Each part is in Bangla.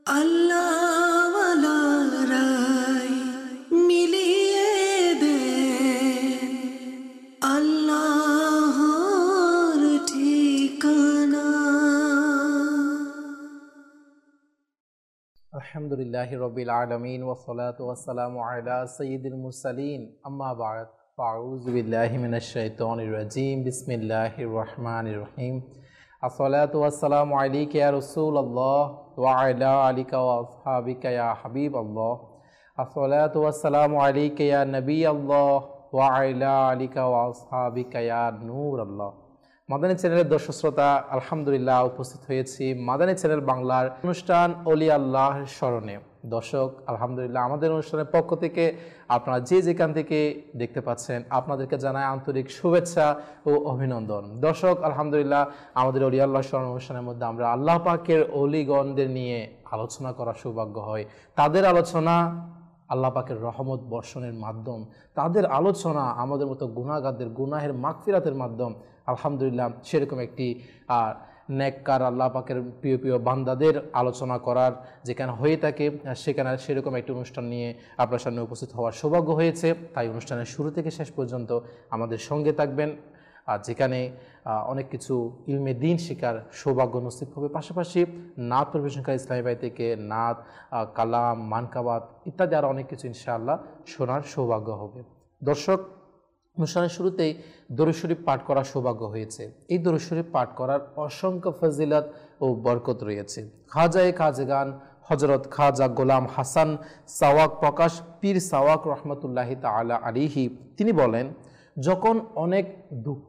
আল্লাহওয়ালারাই মিলিয়ে দে আল্লাহর ঠিকানা। আলহামদুলিল্লাহি রাব্বিল আলামিন ওয়াসসালাতু ওয়াসসালামু আলা সাইয়্যিদিল মুরসালিন আম্মা বা'দ ফাউযু বিল্লাহি মিনাশ শাইতানির রাজীম বিসমিল্লাহির রহমানির রহিম। আসসালাতু ওয়াসসালামু আলাইকা ইয়া রাসূলুল্লাহ ওয়া আলা আলিকা ওয়া আসহাবিকা ইয়া হাবিবাল্লাহ। আসসালাতু ওয়াসসালামু আলাইকা ইয়া নবিয়াল্লাহ ওয়া আলা আলিকা ওয়া আসহাবিকা ইয়া নূরাল্লাহ। মাদানী চ্যানেলের দর্শক শ্রোতা, আলহামদুলিল্লাহ উপস্থিত হয়েছি মাদানী চ্যানেল বাংলার অনুষ্ঠান অলি আল্লাহর স্মরণে। দর্শক আলহামদুলিল্লাহ আমাদের অনুষ্ঠানের পক্ষ থেকে আপনারা যে যেখান থেকে দেখতে পাচ্ছেন আপনাদেরকে জানাই আন্তরিক শুভেচ্ছা ও অভিনন্দন। দর্শক আলহামদুলিল্লাহ আমাদের অলি আল্লাহর স্মরণ অনুষ্ঠানের মধ্যে আমরা আল্লাহ পাকের অলিগণদের নিয়ে আলোচনা করার সৌভাগ্য হয়। তাদের আলোচনা আল্লাহ পাকের রহমত বর্ষণের মাধ্যম, তাদের আলোচনা আমাদের মতো গুনাহগারদের গুনাহের মাগফিরাতের মাধ্যম। আলহামদুলিল্লাহ সেরকম একটি নেককার আল্লাহ পাকের প্রিয় প্রিয় বান্দাদের আলোচনা করার যেখানে হয়ে থাকে সেখানে সেরকম একটি অনুষ্ঠান নিয়ে আপনার সামনে উপস্থিত হওয়ার সৌভাগ্য হয়েছে। তাই অনুষ্ঠানের শুরু থেকে শেষ পর্যন্ত আমাদের সঙ্গে থাকবেন, আর যেখানে অনেক কিছু ইলমে দ্বীন শেখার সৌভাগ্য নসিব হবে। পাশাপাশি নাত পরিবেশনকারী ইসলামী ভাই থেকে নাত, কালাম, মানকাবাত ইত্যাদি আরও অনেক কিছু ইনশাআল্লাহ শোনার সৌভাগ্য হবে। দর্শক অনুষ্ঠানের শুরুতেই দরুদ শরীফ পাঠ করার সৌভাগ্য হয়েছে। এই দরুদ শরীফ পাঠ করার অসংখ্য ফজিলত ও বরকত রয়েছে। খাজায়ে খাজগান হযরত খাজা গোলাম হাসান সাওয়াক প্রকাশ পীর সাওয়াক রহমতুল্লাহি তাআলা আলাইহি তিনি বলেন, যখন অনেক দুঃখ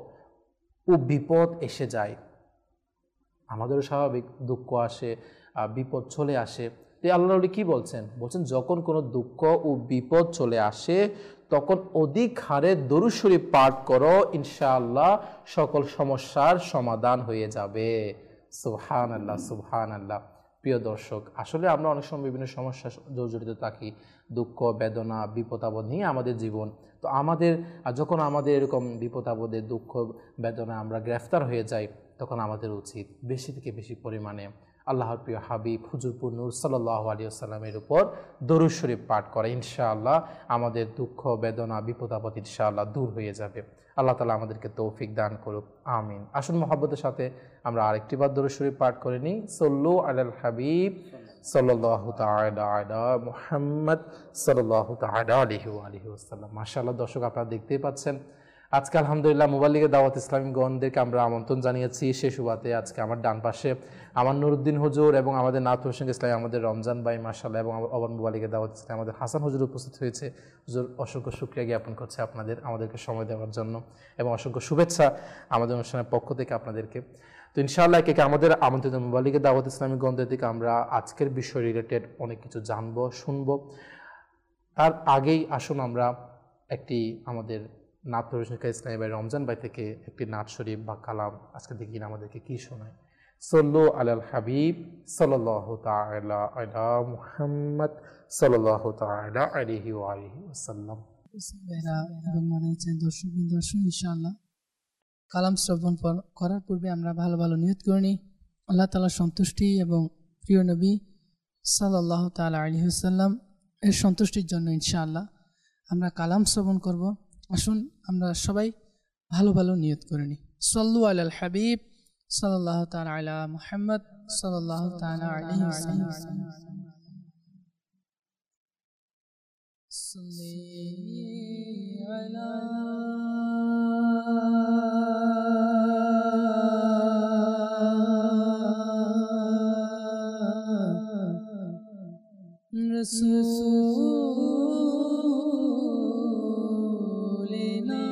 ও বিপদ এসে যায়, আমাদেরও স্বাভাবিক দুঃখ আসে, বিপদ চলে আসে। তো আল্লাহর ওলি কী বলছেন? বলছেন যখন কোনো দুঃখ ও বিপদ চলে আসে তখন অধিক হারে দরুদ শরীফ পাঠ করো, ইনশাআল্লাহ সকল সমস্যার সমাধান হয়ে যাবে। সুবহানাল্লাহ সুবহানাল্লাহ। প্রিয় দর্শক, আসলে আমরা অনেক সময় বিভিন্ন সমস্যা জড়িত থাকি, দুঃখ বেদনা বিপদ আপদ নিয়ে আমাদের জীবন। তো আমাদের যখন আমাদের এরকম বিপদ আপদে দুঃখ বেদনা আমরা গ্রেফতার হয়ে যাই, তখন আমাদের উচিত বেশি থেকে বেশি পরিমাণে আল্লাহর প্রিয় হাবিব হুজুরপুর নূর সাল্লাল্লাহু আলাইহি ওয়াসাল্লামের উপর দরুদ শরীফ পাঠ করে। ইনশাআল্লাহ আমাদের দুঃখ বেদনা বিপদ আপদ ইনশাআল্লাহ দূর হয়ে যাবে। আল্লাহ তাআলা আমাদেরকে তৌফিক দান করুক, আমিন। আসুন মহব্বতের সাথে আমরা আরেকটি বার দরুদ শরীফ পাঠ করে নিই। সল্লু আলাল হাবিব সাল্লাল্লাহু তাআলা আলা মুহাম্মদ সাল্লাল্লাহু তাআলা আলাইহি ওয়া আলিহি ওয়াসাল্লাম। মাশাআল্লাহ দর্শক, আপনারা দেখতেই পাচ্ছেন আজকে আলহামদুলিল্লাহ মোবাল্লিগে দাওয়াত ইসলামী গণদেরকে আমরা আমন্ত্রণ জানিয়েছি। সে সুবাদে আজকে আমার ডান পাশে আমার নুরুদ্দিন হুজুর এবং আমাদের নাত হোসেন ইসলাম, আমাদের রমজান ভাই মাশাআল্লাহ, এবং আবার মোবাল্লিগে দাওয়াত ইসলামী আমাদের হাসান হুজুর উপস্থিত হয়েছে। হুজুর অসংখ্য শুকরিয়া জ্ঞাপন করছে আমাদেরকে সময় দেওয়ার জন্য, এবং অসংখ্য শুভেচ্ছা আমাদের অনুষ্ঠানের পক্ষ থেকে আপনাদেরকে। তো ইনশাআল্লাহ একে আমাদের আমন্ত্রিত মোবাল্লিগে দাওয়াত ইসলামী গণদের থেকে আমরা আজকের বিষয় রিলেটেড অনেক কিছু জানবো শুনবো। তার আগেই আসুন আমরা একটি আমাদের নাত পরিবেশনকারী ইসলামী ভাই রমজান ভাই থেকে একটি নাত শরীফ বা কালাম আজকে দেখি আমাদেরকে কি শোনায়। সল্লু আলাল হাবিব সাল্লাল্লাহু তাআলা আলা মুহাম্মদ সাল্লাল্লাহু তাআলা আলাইহি ওয়া আলিহি ওয়াসাল্লাম। দর্শকবৃন্দ, ইনশাআল্লাহ কালাম শ্রবণ করার পূর্বে আমরা ভালো ভালো নিয়ত করে নিই আল্লাহ তাআলার সন্তুষ্টি এবং প্রিয় নবী সাল্লাল্লাহু তাআলা আলাইহি ওয়াসাল্লাম এর সন্তুষ্টির জন্য ইনশাআল্লাহ আমরা কালাম শ্রবণ করব। আসুন আমরা সবাই ভালো ভালো নিয়ত করে নিই। সাল্লু আলাল হাবিব সাল্লাল্লাহু তাআলা আলা মুহাম্মদ সাল্লাল্লাহু তাআলা আলাইহি ওয়াসাল্লাম। সাল্লি আলা রাসূলিনা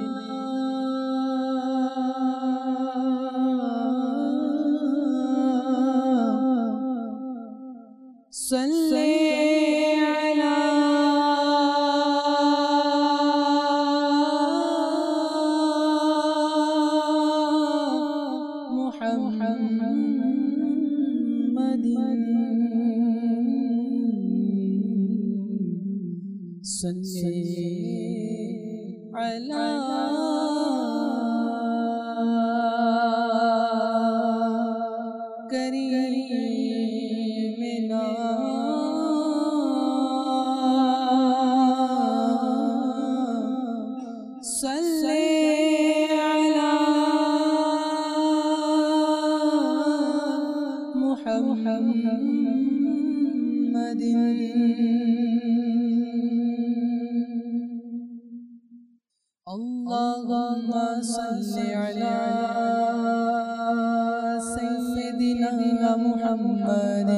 সাল্লি আলা মুহাম্মাদিন সাল্লি আলা করিমিনা اللهم صل على سيدنا محمد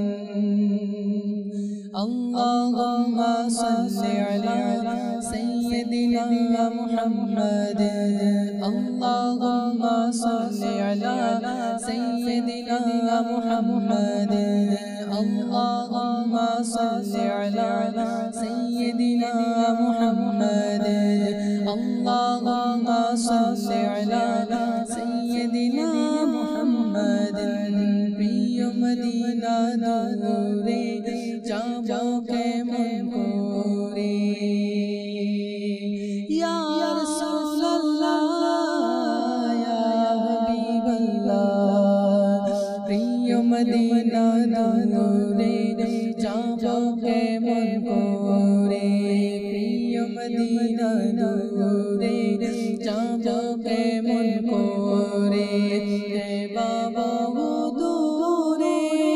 اللهم صل على سيدنا محمد اللهم صل على سيدنا محمد اللهم صل على سيدنا محمد اللهم صل على سيدنا محمد প্রিয় মদিনা দূরে যাব কেমন করে ইয়া রাসূলুল্লাহ ইয়া হাবিবাল্লাহ প্রিয় মদিনা দূরে যাব কেমন করে প্রিয় মদিনা দূরে যাব কেমন করে হে বাবা দূরে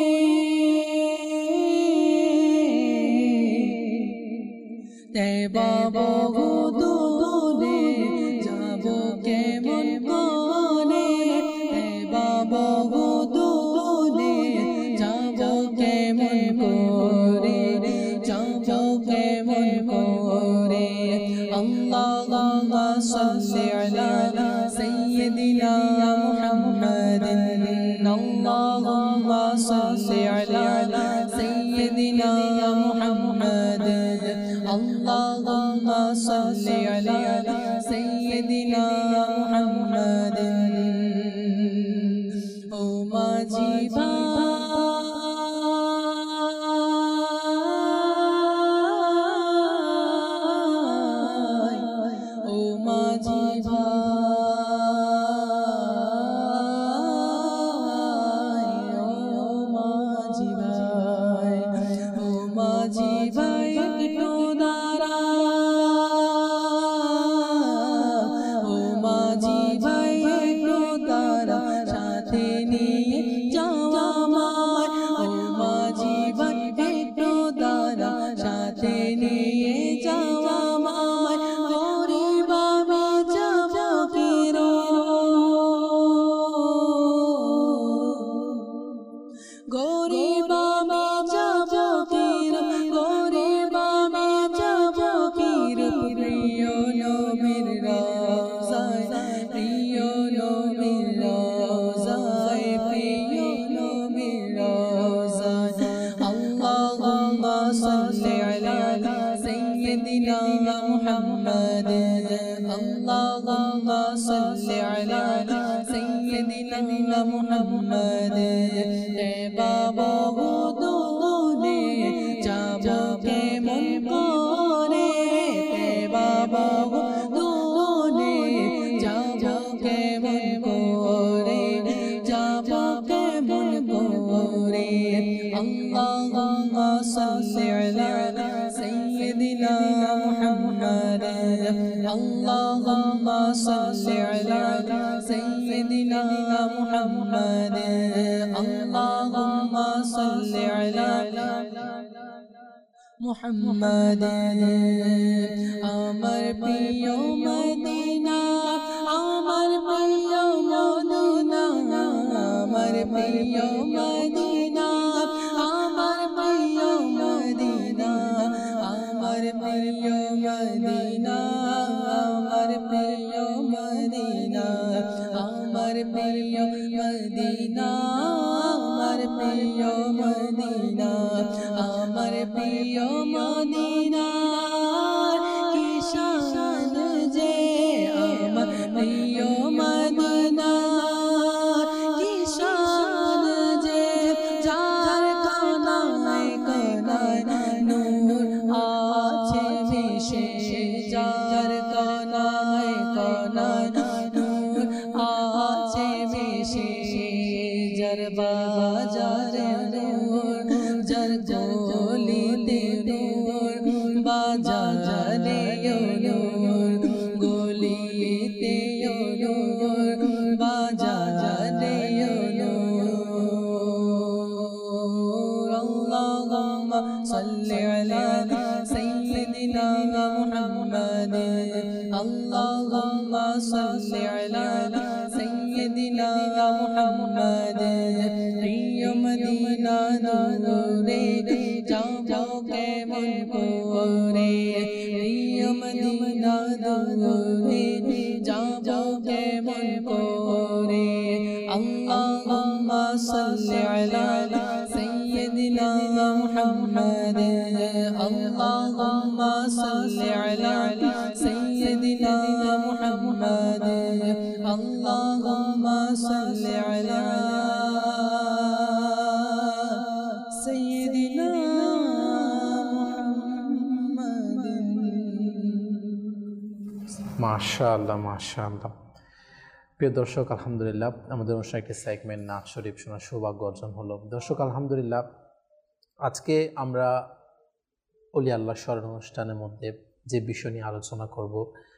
হে বাবা দূরে যাব কেমন করে হে বাবা দূরে যাব কেমন করে যাব কেমন করে اللهم صل على سيدنا محمد اللهم صل على سيدنا محمد اللهم صل على سيدنا محمد ও মাঝি ভাই ও মাঝি ভাই ও মাঝি ভাই ও মাঝি ভাই একটু দাঁড়া ও মাঝি ভাই একটু দাঁড়া সাথে নিয়ে যাওয়া মার ও মাঝি ভাই একটু দাঁড়া সাথে নিয়ে যাওয়া মার গরিব আমি যাব কিরো গরিব আমি যাব কিরো গরিব আমি যাব কিরো প্রিয় নবীর রওজায় প্রিয় নবীর রওজায় প্রিয় নবীর রওজায় আল্লাহুম্মা সাল্লি আলা সাইয়্যিদিনা মুহাম্মাদ আল্লাহুম্মা সাল্লি আলা সাইয়্যিদিনা মুহাম্মাদ হে বাবা দূরে যাব কেমন করে হে বাবা দূরে যাব কেমন করে যাব কেমন করে আল্লাহুম্মা সাল্লি আলা সাইয়্যিদিনা মুহাম্মাদ আল্লাহুম্মা সাল্লি আলা সাইয়্যিদিনা মুহাম্মাদ আল্লাহুম্মা সাল্লি আলা মুহাম্মাদ আমার প্রিয় মদিনা আমার প্রিয় মদিনা আমার প্রিয় মদিনা আমার প্রিয় মদিনা আমার প্রিয় মদিনা আমার প্রিয় মদিনা আমার প্রিয় মদিনা আমার প্রিয় মদিনা আমার প্রিয় মদিনা কি শান যে আমার প্রিয় মদিনা কি শান যে যার কানায় কানায় নূর আছে বেশে যার কানায় কানায় নূর আছে বেশে যার বাজারে নূর যার গলিতে নূর বাজারে নূর গলিতে নূর বাজারে নূর صل على سيدنا محمد اللهم صل على سيدنا محمد প্রিয় মদিনা নূরে যাব কেমন করে প্রিয় মদিনা নূরে যাব কেমন করে আল্লাহুম্মা সাল্লি আলা সাইয়্যিদিনা মুহাম্মাদ আল্লাহুম্মা সাল্লি আলা সাইয়্যিদিনা মুহাম্মাদ আল্লাহুম্মা সাল্লি আলা সাইয়্যিদিনা মুহাম্মাদিন। মাশাআল্লাহ মাশাআল্লাহ। প্রিয় দর্শক, আলহামদুলিল্লাহ আমাদের অনুষ্ঠানে একটি সেগমেন্ট নাচ শরীফ শোনার সৌভাগ্য অর্জন হলো। দর্শক আলহামদুলিল্লাহ, আজকে আমরা অলি আল্লাহ স্মরণ অনুষ্ঠানের মধ্যে যে বিষয় নিয়ে আলোচনা করব,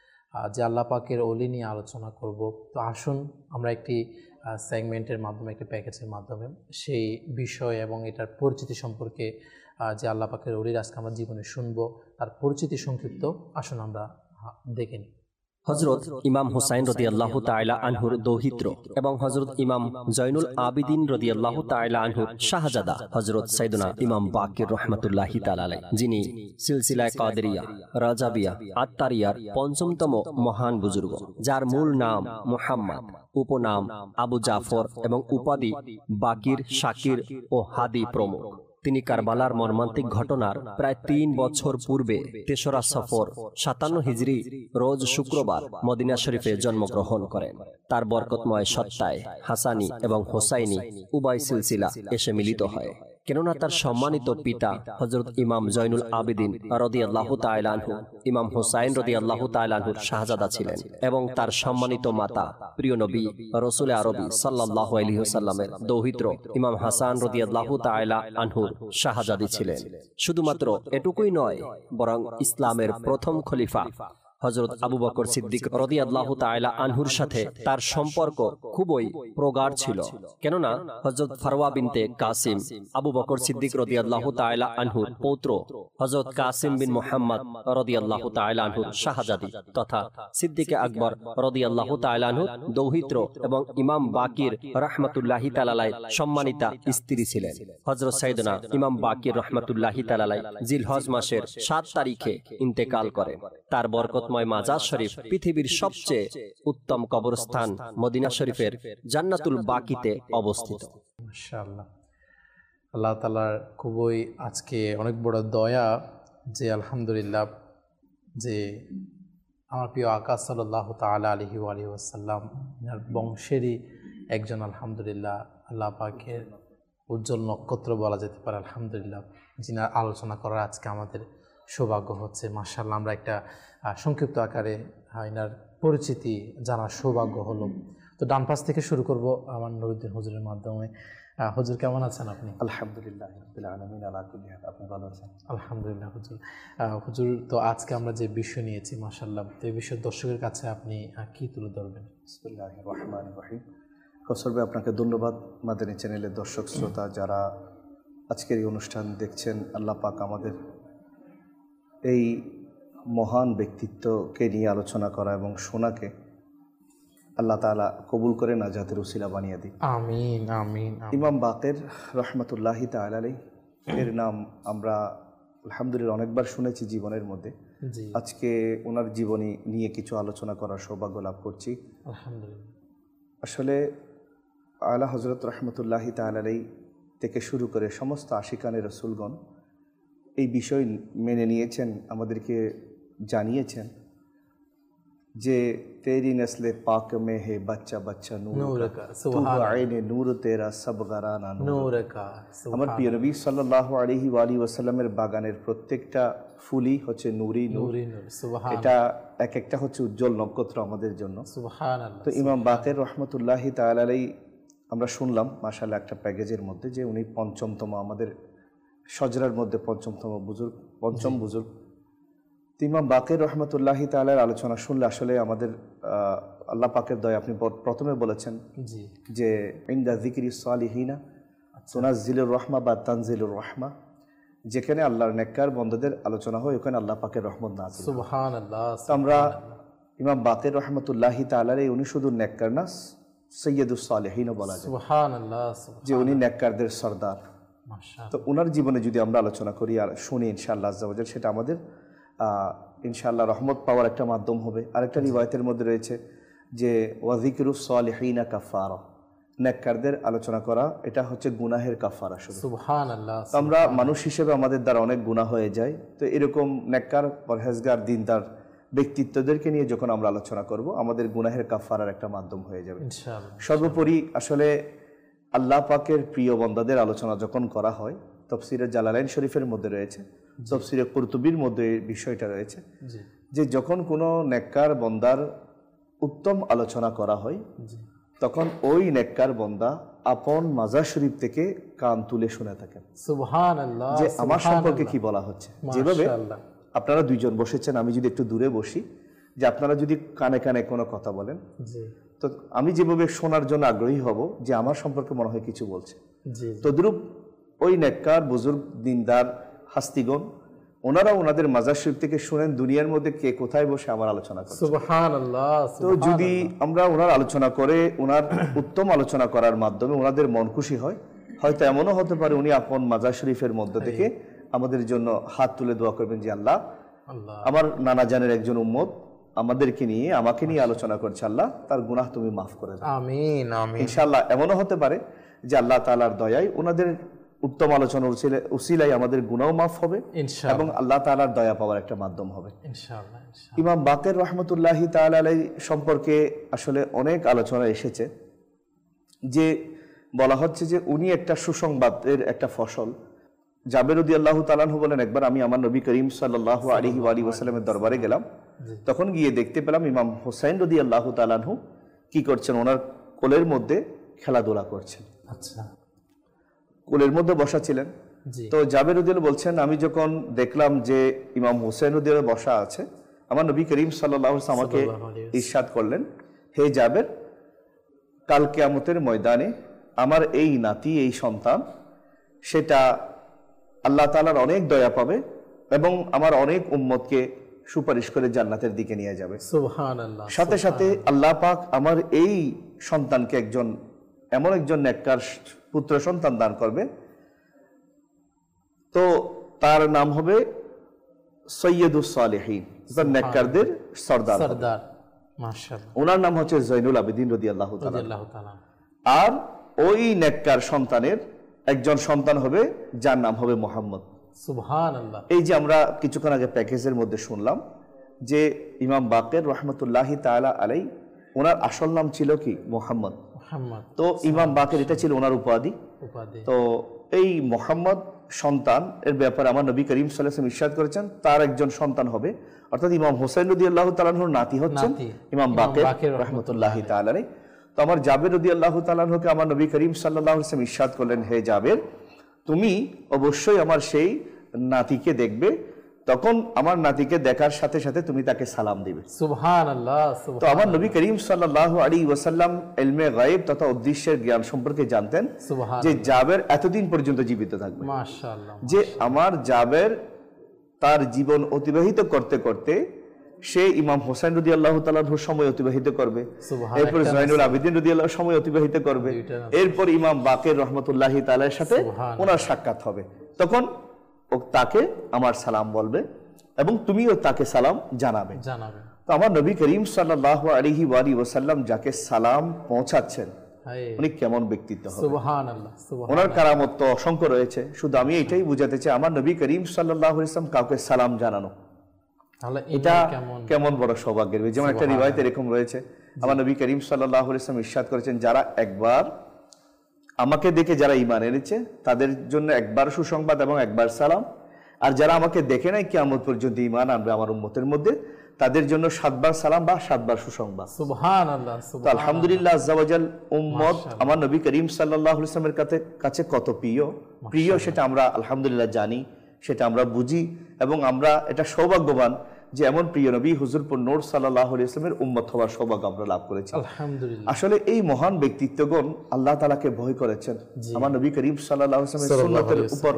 যে আল্লাহ পাকের অলি নিয়ে আলোচনা করব, তো আসুন আমরা একটি সেগমেন্টের মাধ্যমে, একটি প্যাকেজের মাধ্যমে সেই বিষয় এবং এটার পরিচিতি সম্পর্কে, যে আল্লাহ পাকের অলির আজকে আমরা জীবনে শুনবো তার পরিচিতি সংক্ষিপ্ত আসুন আমরা দেখে নিই। হযরত ইমাম হুসাইন রাদিয়াল্লাহু তাআলা আনহুর দৌহিত্র এবং হযরত ইমাম জয়নুল আবিদিন রাদিয়াল্লাহু তাআলা আনহুর শাহজাদা হযরত সাইয়েদনা ইমাম বাকির রাহমাতুল্লাহি তাআলা আলাইহি, যিনি সিলসিলায়ে কাদেরিয়া, রাজাবিয়া, আত্তারিয়ার পঞ্চমতম মহান বুজুর্গ, যার মূল নাম মুহাম্মদ, উপনাম আবু জাফর এবং উপাধি বাকির, শাকির ও হাদি প্রমুখ। তিনি কারবালার মর্মান্তিক ঘটনার প্রায় ৩ বছর পূর্বে ৩রা সফর ৫৭ হিজরি রোজ শুক্রবার মদিনা শরীফে জন্মগ্রহণ করেন। তার বরকতময় সত্তায় হাসানি এবং হোসাইনি উভয় সিলসিলা এসে মিলিত হয়, কেননা তার সম্মানিত পিতা হযরত ইমাম জয়নুল আবিদিন রাদিয়াল্লাহু তাআলা আনহু ইমাম হুসাইন রাদিয়াল্লাহু তাআলা আনহুর শাহজাদা ছিলেন এবং তার সম্মানিত মাতা প্রিয় নবী রাসূল আরবি সাল্লাল্লাহু আলাইহি ওয়াসাল্লামের দৌহিত্র ইমাম হাসান রাদিয়াল্লাহু তাআলা আনহুর শাহজাদি ছিলেন। শুধুমাত্র এটুকুই নয়, বরং ইসলামের প্রথম খলিফা হযরত আবু বকর সিদ্দিক রাদিয়াল্লাহু তাআলা আনহুর সাথে তার সম্পর্ক খুবই প্রগাঢ় ছিল, কেননা হযরত ফারওয়া বিনতে কাসিম আবু বকর সিদ্দিক রাদিয়াল্লাহু তাআলা আনহুর পৌত্র, হযরত কাসিম বিন মুহাম্মদ রাদিয়াল্লাহু তাআলা আনহুর শাহজাদী তথা সিদ্দিকে আকবর রাদিয়াল্লাহু তাআলা আনহুর দৌহিত্র এবং ইমাম বাকির রাহমাতুল্লাহি তাআলা আলাইহি সম্মানিতা স্ত্রী ছিলেন। হযরত সাইয়েদনা ইমাম বাকির রাহমাতুল্লাহি তাআলা আলাইহি জিলহজ মাসের ৭ তারিখে ইন্তেকাল করেন। তার বরকত মাজার শরীফ পৃথিবীর সবচেয়ে উত্তম কবরস্থান মদিনা শরীফের জান্নাতুল বাকিতে অবস্থিত। মাশাআল্লাহ, আল্লাহ তাআলার খুবই আজকে অনেক বড় দয়া যে আলহামদুলিল্লাহ যে আমার প্রিয় আকা সাল্লাল্লাহু তাআলা আলাইহি ওয়াসাল্লাম বংশেরই একজন আলহামদুলিল্লাহ আল্লাহ পাকের উজ্জ্বল নক্ষত্র বলা যেতে পারে আলহামদুলিল্লাহ, যিনি আলোচনা করার আজকে আমাদের সৌভাগ্য হচ্ছে। মাশাআল্লাহ, আমরা একটা সংক্ষিপ্ত আকারে এনার পরিচিতি জানার সৌভাগ্য হলো। তো ডান পাশ থেকে শুরু করব আমার নুরুদ্দিন হুজুরের মাধ্যমে। হুজুর কেমন আছেন আপনি? আলহামদুলিল্লাহ রাব্বিল আলামিন, আলা কুল্লি হাল। আপনি ভালো আছেন? আলহামদুলিল্লাহ হুজুর। হুজুর, তো আজকে আমরা যে বিষয় নিয়েছি মাশাআল্লাহ, তো এই বিষয়ের দর্শকের কাছে আপনি কি তুলে ধরবেন? বিসমিল্লাহির রহমানির রহিম। কৌশল ভাই, আপনাকে ধন্যবাদ। মাদানী চ্যানেলের দর্শক শ্রোতা যারা আজকের এই অনুষ্ঠান দেখছেন, আল্লাহ পাক আমাদের এই মহান ব্যক্তিত্বকে নিয়ে আলোচনা করা এবং শোনাকে আল্লাহ তাআলা কবুল করে নাজাতের উসিলা বানিয়ে দিন। আমিন আমিন। ইমাম বাকের রহমতুল্লাহি তাআলা আলাইহি এর নাম আমরা আলহামদুলিল্লাহ অনেকবার শুনেছি জীবনের মধ্যে। আজকে ওনার জীবনী নিয়ে কিছু আলোচনা করার সৌভাগ্য লাভ করছি আলহামদুলিল্লাহ। আসলে আলা হযরত রহমতুল্লাহি তাআলা আলাইহি থেকে শুরু করে সমস্ত আশিকানে রসুলগণ এই বিষয় মেনে নিয়েছেন, আমাদেরকে জানিয়েছেন যে তেরি নসলে পাক মে হে বাচ্চা বাচ্চা নূর কা, সুবহান আইনে নূর তেরা সব গরানা নূর কা। আমার প্রিয় নবী সাল্লাল্লাহু আলাইহি ওয়া আলিহি ওয়াসাল্লামের বাগানের প্রত্যেকটা ফুলই হচ্ছে নূরি নূর। সুবহান, এটা এক একটা হচ্ছে উজ্জ্বল নক্ষত্র আমাদের জন্য। সুবহানাল্লাহ। তো ইমাম বাকের রহমতুল্লাহি তাআলা আলাইহি আমরা শুনলাম মাশাআল্লাহ একটা প্যাকেজের মধ্যে যে উনি পঞ্চমতম, আমাদের শজরার মধ্যে পঞ্চম বুজুর্গ। ইমাম বাকের রহমতুল্লাহি তাআলার আলোচনা শুনলে আসলে আমাদের আল্লাহ পাকের দয়া। আপনি প্রথমে বলেছেন যে ইনদা যিকরি সালিহিনা তুনাজ্জিলুর রাহমা বা তানজিলুর রাহমা, যেখানে আল্লাহর নেককার বন্দাদের আলোচনা হয় ওখানে আল্লাহ পাকের রহমত নাযিল হয়। সুবহানাল্লাহ। তো আমরা ইমাম বাকের রহমতুল্লাহি তাআলার উনি শুধু নেককার না, সৈয়দুস সালেহিনও বলা যায়, সুবহানাল্লাহ। যে উনি নেককারদের সর্দার। মাশাআল্লাহ। তো ওনার জীবনে যদি আমরা আলোচনা করি আর শুনি ইনশাআল্লাহ আজ্জা ওয়া জাল, সেটা আমাদের ইনশাআল্লাহ রহমত পাওয়ার একটা মাধ্যম হবে। আরেকটা রিওয়ায়াতের মধ্যে রয়েছে যে ওয়াযিকরুস সালিহিনা কাফারা, নেককারদের আলোচনা করা এটা হচ্ছে গুনাহের কাফারা শুধু। সুবহানাল্লাহ। তো আমরা মানুষ হিসেবে আমাদের দ্বারা অনেক গুনাহ হয়ে যায়, তো এরকম নেককার পরহেজগার দিনদার ব্যক্তিত্বদেরকে নিয়ে যখন আমরা আলোচনা করব আমাদের গুনাহের কাফারার একটা মাধ্যম হয়ে যাবে ইনশাআল্লাহ। সর্বোপরি আসলে আল্লাহ পাকের প্রিয় বান্দাদের আলোচনা যখন করা হয়, তাফসীরে জালালাইন শরীফের মধ্যে রয়েছে, তাফসীরে কুরতুবির মধ্যে এই বিষয়টা রয়েছে জি যে যখন কোনো নেককার বান্দার উত্তম আলোচনা করা হয় তখন ওই নেককার বান্দা আপন মাজার শরীফ থেকে কান তুলে শুনে থাকেন সুবহানাল্লাহ। যে আমার সম্পর্কে কি বলা হচ্ছে। যেভাবে মাশাআল্লাহ। আপনারা দুইজন বসেছেন, আমি যদি একটু দূরে বসি, যে আপনারা যদি কানে কানে কোনো কথা বলেন, জি তো আমি যেভাবে শোনার জন্য আগ্রহী হব যে আমার সম্পর্কে মনে হয় কিছু বলছে, জি তদ্রূপ ওই নেককার বুজুর্গ দিনদার হাস্তিগণ ওনারা ওনাদের মাজার শরীফ থেকে শুনেন দুনিয়ার মধ্যে কে কোথায় বসে আমার আলোচনা করে। সুবহানাল্লাহ। তো যদি আমরা ওনার আলোচনা করে ওনার উত্তম আলোচনা করার মাধ্যমে ওনাদের মন খুশি হয়, হয়তো এমনও হতে পারে উনি আপন মাজার শরীফের মধ্য থেকে আমাদের জন্য হাত তুলে দোয়া করবেন যে আল্লাহ, আল্লাহ আমার নানা জানের একজন উম্মত আমাদেরকে নিয়ে আমাকে নিয়ে আলোচনা করছে, আল্লাহ তার গুনাহ তুমি মাফ করে দাও। আমিন আমিন। ইনশাআল্লাহ এমনও হতে পারে যে আল্লাহ তাআলার দয়ায় ওনাদের উত্তম আলোচনার উসিলায় আমাদের গুনাহ মাফ হবে ইনশাআল্লাহ এবং আল্লাহ তাআলার দয়া পাওয়ার একটা মাধ্যম হবে। ইনশাআল্লাহ। ইমাম বাকের রহমতুল্লাহি তাআলা আলাইহি সম্পর্কে আসলে অনেক আলোচনা এসেছে, যে বলা হচ্ছে যে উনি একটা সুসংবাদের একটা ফসল। জাবের রাদিয়াল্লাহু তাআলা আনহু বলেন, একবার আমি আমার নবী করিম সাল্লাল্লাহু আলাইহি ওয়াসাল্লামের দরবারে গেলাম, তখন গিয়ে দেখতে পেলাম ইমাম হুসাইন রাদিয়াল্লাহু তাআলা আনহু কি করছেন, ওনার কোলের মধ্যে খেলাধুলা করছেন। আচ্ছা। কোলের মধ্যে বসা ছিলেন। জি তো জাবের রাদিয়াল্লাহু বলছেন, আমি যখন দেখলাম যে ইমাম হুসাইন রাদিয়াল্লাহু বসা আছে, আমার নবী করিম সাল্লাল্লাহু আলাইহি ওয়াসাল্লাম আমাকে ইরশাদ করলেন, হে জাবের, কাল কিয়ামতের ময়দানে আমার এই নাতি, এই সন্তান, সেটা আল্লাহ তাআলার অনেক দয়া পাবে এবং আমার অনেক উম্মতকে সুপারিশ করে জান্নাতের দিকে নিয়ে যাবে। সুবহানাল্লাহ। সাথে সাথে আল্লাহ পাক আমার এই সন্তানকে এমন একজন নেককার পুত্র সন্তান দান করবে, তো তার নাম হবে সৈয়দুস সালেহিন, নেককারদের সর্দার হবে। সরদার। মাশাআল্লাহ। ওনার নাম হচ্ছে জৈনুল আবেদিন রাদিয়াল্লাহু তাআলা। রাদিয়াল্লাহু তাআলা। আর ওই নেককার সন্তানের একজন সন্তান হবে যার নাম হবে মুহাম্মদ। সুবহানাল্লাহ। এই যে আমরা কিছুক্ষণ আগে প্যাকেজের মধ্যে শুনলাম যে ইমাম বাকের রহমতুল্লাহি তাআলা আলাই ওনার আসল নাম ছিল কি মুহাম্মদ। মুহাম্মদ। তো ইমাম বাকের এটা ছিল ওনার উপাধি। তো এই মুহাম্মদ সন্তান এর ব্যাপারে আমার নবী করিম সাল্লাল্লাহু আলাইহি ওয়াসাল্লাম ইরশাদ করেছেন তার একজন সন্তান হবে, অর্থাৎ ইমাম হুসাইন রাদিয়াল্লাহু তাআলা আনহুর নাতি হচ্ছেন ইমাম বাকের রহমতুল্লাহি তাআলা আলাইহি। তো আমার জাবের রাদিয়াল্লাহু তাআলা আনহুকে আমার নবী করিম সাল্লাল্লাহু আলাইহি ওয়াসাল্লাম ইরশাদ করলেন, হে জাবের, তুমি অবশ্যই আমার সেই নাতিকে দেখবে, তখন আমার নাতিকে দেখার সাথে সাথে তুমি তাকে সালাম দিবে। সুবহানাল্লাহ। তো আমার নবী করিম সাল্লাল্লাহু আলাইহি ওয়াসাল্লাম ইলমে গায়ব তথা অদৃশ্যের জ্ঞান সম্পর্কে জানতেন, যে জাবের এতদিন পর্যন্ত জীবিত থাকবে। মাশাআল্লাহ। যে আমার জাবের তার জীবন অতিবাহিত করতে করতে সে ইমাম হোসেন রাদিয়াল্লাহু তাআলার সময় অতিবাহিত করবে, এরপর জয়নুল আবেদিন রাদিয়াল্লাহু সময় অতিবাহিত করবে, এরপর ইমাম বাকের রহমতুল্লাহি তাআলার সাথে ওনার সাক্ষাৎ হবে, তখন ও তাকে আমার সালাম বলবে এবং তুমিও তাকে সালাম জানাবে। তো আমার নবী করিম সাল্লাল্লাহু আলাইহি ওয়াসাল্লাম যাকে সালাম পৌঁছাচ্ছেন উনি কেমন ব্যক্তিত্ব হবে। সুবহানাল্লাহ। ওনার কারামত তো অসংখ্য রয়েছে, শুধু আমি এটাই বুঝাতে চাই আমার নবী করিম সাল্লাল্লাহু আলাইহি ওয়াসাল্লাম কাউকে সালাম জানানো এটা কেমন বড় সৌভাগ্যের। যেমন একটা রিওয়ায়াত এরকম রয়েছে, আমার নবী করিম সাল্লাল্লাহু আলাইহি ওয়াসাল্লাম ইরশাদ করেছেন, যারা একবার আমাকে দেখে যারা ঈমান এনেছে তাদের জন্য একবার সুসংবাদ এবং একবার সালাম, আর যারা আমাকে দেখে নাই কিয়ামত পর্যন্ত ঈমান আনবে আমার উম্মতের মধ্যে তাদের জন্য 7 বার সালাম বা 7 বার সুসংবাদ। সুবহানাল্লাহ। তো আলহামদুলিল্লাহ আজ্জা ওয়া জাল উম্মত আমার নবী করিম সাল্লাল্লাহু আলাইহি ওয়াসাল্লামের কাছে কত প্রিয় সেটা আমরা আলহামদুলিল্লাহ জানি, সেটা আমরা বুঝি এবং আমরা এটা সৌভাগ্যবান যে এমন প্রিয় নবী হুজুরপুর নূর সাল্লাল্লাহু আলাইহি ওয়াসাল্লামের উম্মত হওয়ার সৌভাগ্য আমরা লাভ করেছি আলহামদুলিল্লাহ। আসলে এই মহান ব্যক্তিত্বগণ আল্লাহ তাআলাকে ভয় করেছেন, আমার নবী করিম সাল্লাল্লাহু আলাইহি ওয়াসাল্লামের সুন্নতের উপর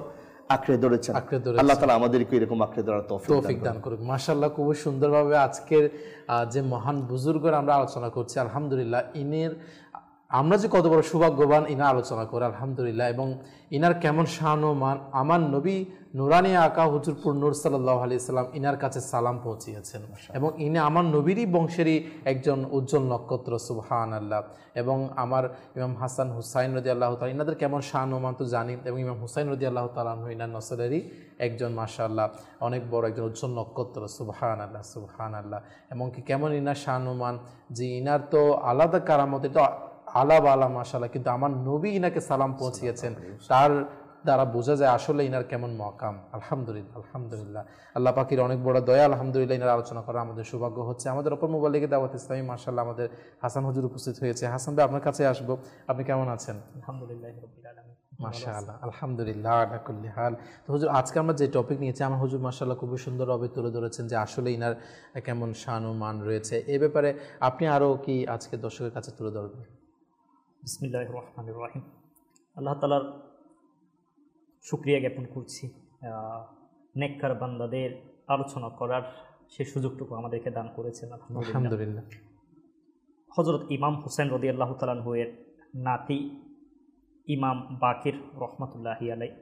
আঁকড়ে ধরেছেন। আল্লাহ তাআলা আমাদেরকে এরকম আঁকড়ে ধরার তৌফিক দান করুক। মাশাআল্লাহ, খুব সুন্দরভাবে আজকের যে মহান বুজুর্গরা আমরা আলোচনা করছি, আলহামদুলিল্লাহ ইনের আমরা যে কত বড় সৌভাগ্যবান ইনা আলোচনা করে আলহামদুলিল্লাহ, এবং ইনার কেমন শান ও মান। আমার নবী নুরানি আকা হুজুর নূর সাল্লাল্লাহু আলাইহি সাল্লাম ইনার কাছে সালাম পৌঁছিয়েছেন, এবং ইনি আমার নবীরই বংশেরই একজন উজ্জ্বল নক্ষত্র, সুবহানাল্লাহ। এবং আমার ইমাম হাসান হুসাইন রাদিয়াল্লাহু তাআলা ইনাদের কেমন শান ও মান তো জানি, এবং ইমাম হুসাইন রাদিয়াল্লাহু তাআলা ইনার নসলেরই একজন মাশাআল্লাহ অনেক বড় একজন উজ্জ্বল নক্ষত্র, সুবহানাল্লাহ সুবহানাল্লাহ। এবং কি কেমন ইনার শান ও মান, যে ইনার তো আলাদা কারামত, তো আলাপ আলা মাশাআল্লাহ, কিন্তু আমার নবী ইনাকে সালাম পৌঁছিয়েছেন, তার দ্বারা বোঝা যায় আসলে ইনার কেমন মকাম। আলহামদুলিল্লাহ আলহামদুলিল্লাহ, আল্লাহ পাকের অনেক বড় দয়া। আলহামদুলিল্লাহ, ইনার আলোচনা করা আমাদের সৌভাগ্য হচ্ছে। আমাদের অপর মোবাইলে দাওয়াত ইসলামী মাশাআল্লাহ আমাদের হাসান হুজুর উপস্থিত হয়েছে। হাসান ভাই, আপনার কাছে আসবো, আপনি কেমন আছেন? আলহামদুলিল্লাহ রাব্বিল আলামিন, মাশাআল্লাহ আলহামদুলিল্লাহ আলা কুল্লি হাল। তো হুজুর, আজকে আমরা যে টপিক নিয়েছি, আমার হুজুর মাশাআল্লাহ খুবই সুন্দরভাবে তুলে ধরেছেন যে আসলে ইনার কেমন শান ও মান রয়েছে। এ ব্যাপারে আপনি আরও কি আজকে দর্শকের কাছে তুলে ধরবেন? বিসমিল্লাহির রহমানির রহিম। আল্লাহ তাআলার শুকরিয়া জ্ঞাপন করছি, নেককার বান্দাদের আলোচনা করার সে সুযোগটুকু আমাদেরকে দান করেছেন আলহামদুলিল্লাহ। হযরত ইমাম হুসাইন রাদিয়াল্লাহু তাআলা এর নাতি ইমাম বাকির রহমাতুল্লাহি আলাইহি,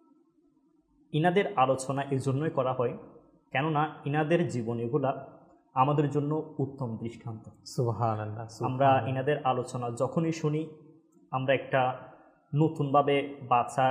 ইনাদের আলোচনা এই জন্যই করা হয় কেননা ইনাদের জীবনীগুলা আমাদের জন্য উত্তম দৃষ্টান্ত। সুবহানাল্লাহ। আমরা ইনাদের আলোচনা যখনই শুনি, আমরা একটা নতুনভাবে বাঁচার,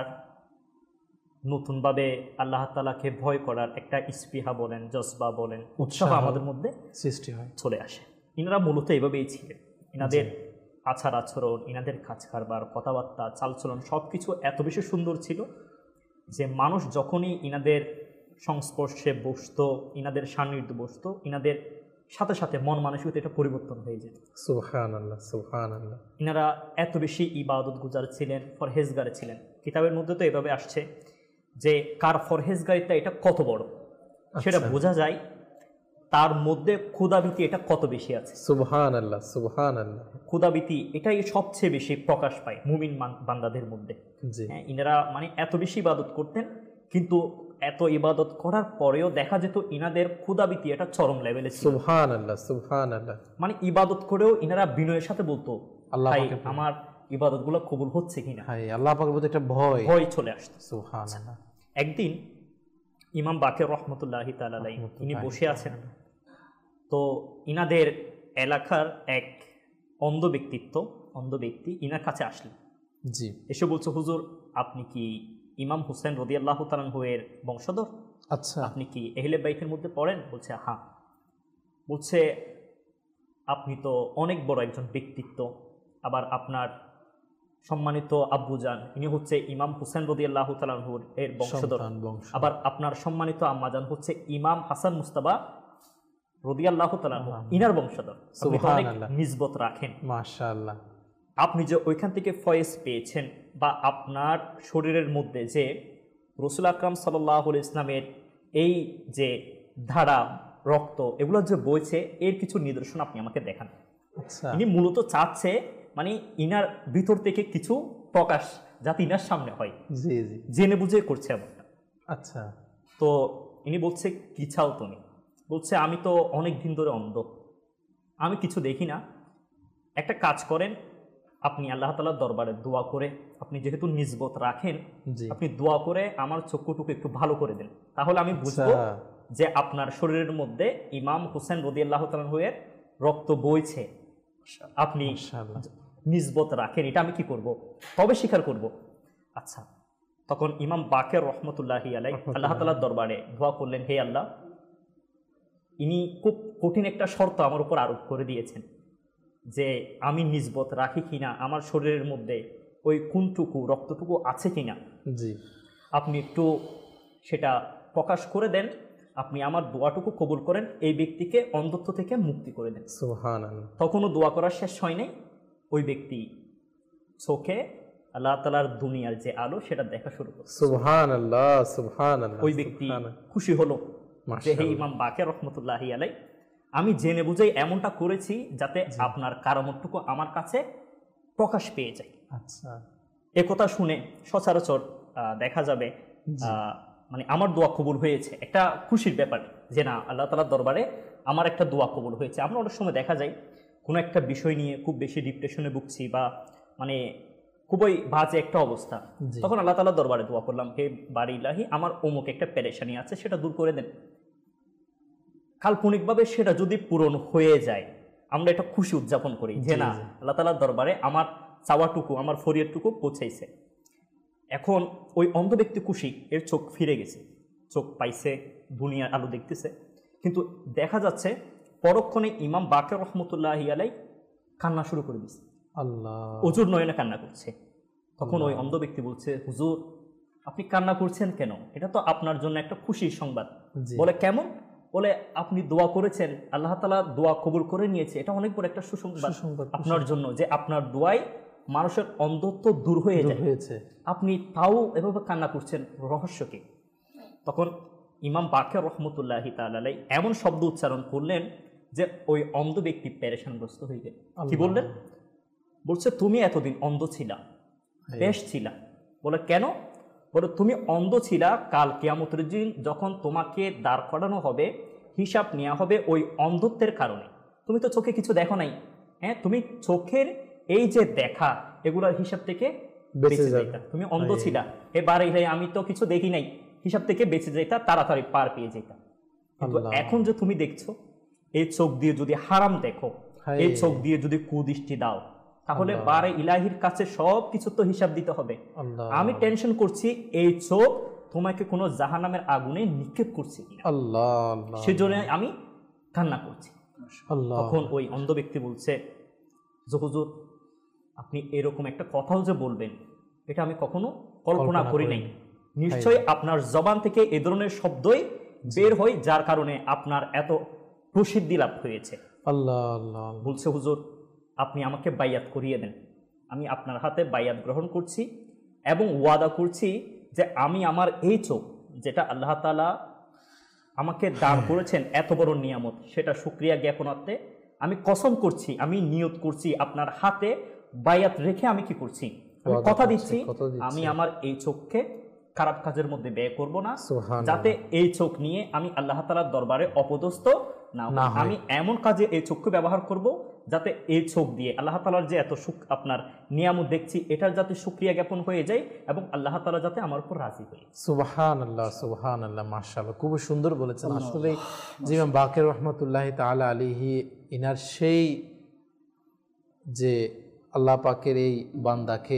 নতুনভাবে আল্লাহ তাআলাকে ভয় করার একটা স্পৃহা বলেন, জজবা বলেন, উৎসাহ আমাদের মধ্যে সৃষ্টি হয়, চলে আসে। ইনারা মূলত এভাবেই ছিলেন। ইনাদের আচার আচরণ, ইনাদের কাজ কারবার, কথাবার্তা, চালচলন সব কিছু এত বেশি সুন্দর ছিল যে মানুষ যখনই ইনাদের সংস্পর্শে বসত, ইনাদের সান্নিধ্যে বসত, ইনাদের সাথে সাথে মন মানসিকতা এটা পরিবর্তন হয়ে যেত। সুবহানাল্লাহ সুবহানাল্লাহ। ইনারা এত বেশি ইবাদত গুজার ছিলেন, ফরহেজগার ছিলেন। কিতাবের মধ্যে তো এভাবে আসছে যে কার ফরহেজগারিতা এটা কত বড় সেটা বোঝা যায়, তার মধ্যে ক্ষুধাভীতি এটা কত বেশি আছে। সুবহানাল্লাহ সুবহানাল্লাহ। ক্ষুধাভীতি এটাই সবচেয়ে বেশি প্রকাশ পায় মুমিন বান্দাদের মধ্যে। ইনারা মানে এত বেশি ইবাদত করতেন, কিন্তু এত ইবাদত করার পরেও দেখা যেত ইনাদের ক্ষুধাভীতি এটা চরম লেভেলে ছিল। সুবহানাল্লাহ সুবহানাল্লাহ। মানে ইবাদত করেও ইনারা বিনয়ের সাথে বলতো, আল্লাহ আমার ইবাদতগুলো কবুল হচ্ছে কিনা, আল্লাহ পাকের প্রতি একটা ভয় চলে আসতো। সুবহানাল্লাহ। একদিন ইমাম বাকির রহমতুল্লাহি তাআলা আলাইহি ইনি বসে আছেন, তো ইনাদের এলাকার এক অন্ধ ব্যক্তি ইনার কাছে আসলেন। জি। এসে বলছে, হুজুর আপনি কি ইমাম হুসাইন রাদিয়াল্লাহু তাআলা এর বংশধর? আচ্ছা। আপনি কি আহলে বাইতের মধ্যে পড়েন? বলছে হ্যাঁ। বলছে আপনি তো অনেক বড় একজন ব্যক্তিত্ব, আবার আপনার সম্মানিত আব্বুজান ইনি হচ্ছে ইমাম হুসাইন রাদিয়াল্লাহু তাআলা এর বংশধর, আবার আপনার সম্মানিত আম্মাজান হচ্ছে ইমাম হাসান মুস্তাফা রাদিয়াল্লাহু তাআলা ইনার বংশধর। আপনি অনেক নিসবত রাখেন, মাশাআল্লাহ। আপনি যে ওইখান থেকে ফয়েজ পেয়েছেন, বা আপনার শরীরের মধ্যে যে রাসূল আকরাম সাল্লাল্লাহু আলাইহি ইসলামের এই যে ধারা রক্ত এগুলো যে বইছে, এর কিছু নিদর্শন আপনি আমাকে দেখান। আচ্ছা। ইনি মূলত চাচ্ছে মানে ইনার ভিতর থেকে কিছু প্রকাশ যাতে ইনার সামনে হয়। জি জি। জেনে বুঝে করছে এমনটা। আচ্ছা। তো ইনি বলছে কি চাও তুমি? বলছে আমি তো অনেক দিন ধরে অন্ধ, আমি কিছু দেখি না। একটা কাজ করেন, আপনি আল্লাহ তাআলার দরবারে দোয়া করে, আপনি যেহেতু নিসবত রাখেন, আপনি দোয়া করে আমার চক্ষুটুকু একটু ভালো করে দেন, তাহলে আমি বুঝবো যে আপনার শরীরের মধ্যে ইমাম হুসাইন রাদিয়াল্লাহু তাআলা এর রক্ত বইছে, আপনি নিসবত রাখেন, এটা আমি কি করব? তবে স্বীকার করব। আচ্ছা। তখন ইমাম বাকির রহমতুল্লাহি আলাইহি আল্লাহ তাআলার দরবারে দোয়া করলেন, হে আল্লাহ, ইনি খুব কঠিন একটা শর্ত আমার উপর আরোপ করে দিয়েছেন যে আমি নিসবত রাখি কিনা, আমার শরীরের মধ্যে ওই কোনটুকু রক্তটুকু আছে কিনা, জি, আপনি একটু সেটা প্রকাশ করে দেন, আপনি আমার দোয়াটুকু কবুল করেন, এই ব্যক্তিকে অন্ধত্ব থেকে মুক্তি করে দেন। সুবহানাল্লাহ। তখনও দোয়া করা শেষ হয় নাই, ওই ব্যক্তি চোখে আল্লাহ তাআলার দুনিয়ার যে আলো সেটা দেখা শুরু করে। সুবহানাল্লাহ সুবহানাল্লাহ। ওই ব্যক্তি খুশি হলো যে হে ইমাম বাকির রহমতুল্লাহি আলাইহি, আমি জেনে বুঝেই এমনটা করেছি যাতে আপনার কারামতটুকু আমার কাছে প্রকাশ পেয়ে যায়। আচ্ছা। একথা শুনে সচরাচর দেখা যাবে মানে আমার দোয়া কবুল হয়েছে, একটা খুশির ব্যাপার যে না আল্লাহ তাআলার দরবারে আমার একটা দোয়া কবুল হয়েছে। আমরা অনেক সময় দেখা যায় কোনো একটা বিষয় নিয়ে খুব বেশি ডিপ্রেশনে ভুগছি বা মানে খুবই বাজে একটা অবস্থা, তখন আল্লাহ তাআলার দরবারে দোয়া করলাম, হে বারি ইলাহি আমার অমুক একটা পেরেশানি আছে সেটা দূর করে দেন। কাল্পনিকভাবে সেটা যদি পূরণ হয়ে যায় আমরা এটা খুশি উদযাপন করি যে না আল্লাহ তাআলার দরবারে আমার চাওয়াটুকু, আমার ফরিয়াদটুকু পৌঁছাইছে। এখন ওই অন্ধ ব্যক্তি খুশি, এর চোখ ফিরে গেছে, চোখ পাইছে, দুনিয়ার আলো দেখতেছে, কিন্তু দেখা যাচ্ছে পরক্ষণে ইমাম বাকের রহমতুল্লাহি আলাই কান্না শুরু করে দিচ্ছে, আল্লাহ অজুর নয়নে কান্না করছে। তখন ওই অন্ধ ব্যক্তি বলছে, হুজুর আপনি কান্না করছেন কেন? এটা তো আপনার জন্য একটা খুশির সংবাদ। বলে কেমন? বলে আপনি দোয়া করেছেন, আল্লাহ তাআলা দোয়া কবুল করে নিয়েছে, এটা অনেক বড় একটা সুসংবাদ আপনার জন্য, যে আপনার দোয়ায় মানুষের অন্ধত্ব দূর হয়ে হয়েছে, আপনি তাও এভাবে কান্না করছেন, রহস্য কি? তখন ইমাম বাকের রহমতুল্লাহি তাআলা আলাইহি এমন শব্দ উচ্চারণ করলেন যে ওই অন্ধ ব্যক্তি পেরেশানগ্রস্ত হয়ে গেল। কি বললেন? বলছে তুমি এতদিন অন্ধ ছিলা, বেশ ছিলা। বলে কেন? বলে তুমি অন্ধ ছিলা, কাল কিয়ামতের দিন যখন তোমাকে দাঁড় করানো হবে, হিসাব নেওয়া হবে ওই অন্ধত্বের কারণে। তুমি তো চোখে কিছু দেখো নাই, হ্যাঁ, তুমি চোখের এই যে দেখা এগুলোর হিসাব থেকে বেঁচে যাইতা। তুমি অন্ধ ছিলা, এবারে আমি তো কিছু দেখি নাই, হিসাব থেকে বেঁচে যাইতা, তাড়াতাড়ি পার পেয়ে যাইতা। কিন্তু এখন যে তুমি দেখছো, এই চোখ দিয়ে যদি হারাম দেখো, এই চোখ দিয়ে যদি কুদৃষ্টি দাও, তাহলে বারে ইলাহির কাছে সব কিছু তো হিসাব দিতে হবে। আমি টেনশন করছি এই চোখ তোমাকে কোনো জাহান্নামের আগুনে নিক্ষেপ করছে কিনা, সেজন্য আমি কান্না করছি। তখন ওই অন্ধ ব্যক্তি বলছে যে হুজুর আপনি এরকম একটা কথাও যে বলবেন এটা আমি কখনো কল্পনা করি নাই। নিশ্চয়ই আপনার জবান থেকে এ ধরনের শব্দই বের হয়, যার কারণে আপনার এত প্রসিদ্ধি লাভ হয়েছে। বলছে হুজুর আপনি আমাকে বাইয়াত করিয়ে দেন, আমি আপনার হাতে বাইয়াত গ্রহণ করছি এবং ওয়াদা করছি যে আমি আমার এই চোখ যেটা আল্লাহ তাআলা আমাকে দান করেছেন এত বড় নিয়ামত, সেটা শুকরিয়া জ্ঞাপনার্থে আমি কসম করছি, আমি নিয়ত করছি, আপনার হাতে বাইয়াত রেখে আমি কি করছি, আমি কথা দিচ্ছি আমি আমার এই চোখকে খারাপ কাজের মধ্যে ব্যয় করব না, যাতে এই চোখ নিয়ে আমি আল্লাহ তাআলার দরবারে অপদস্থ না হই। আমি এমন কাজে এই চোখকে ব্যবহার করব যাতে এই চোখ দিয়ে আল্লাহ তাআলার যে এত সুখ আপনার নিয়ামত দেখছি এটার যাতে শুকরিয়া জ্ঞাপন হয়ে যায় এবং আল্লাহ তাআলা যাতে আমার উপর রাজি হয়। সুবহানাল্লাহ, সুবহানাল্লাহ, মাশাআল্লাহ, খুব সুন্দর বলেছেন। আসলে ইমাম বাকের রহমতুল্লাহি তাআলা আলাইহি ইনার সেই যে আল্লাহ পাকের এই বান্দাকে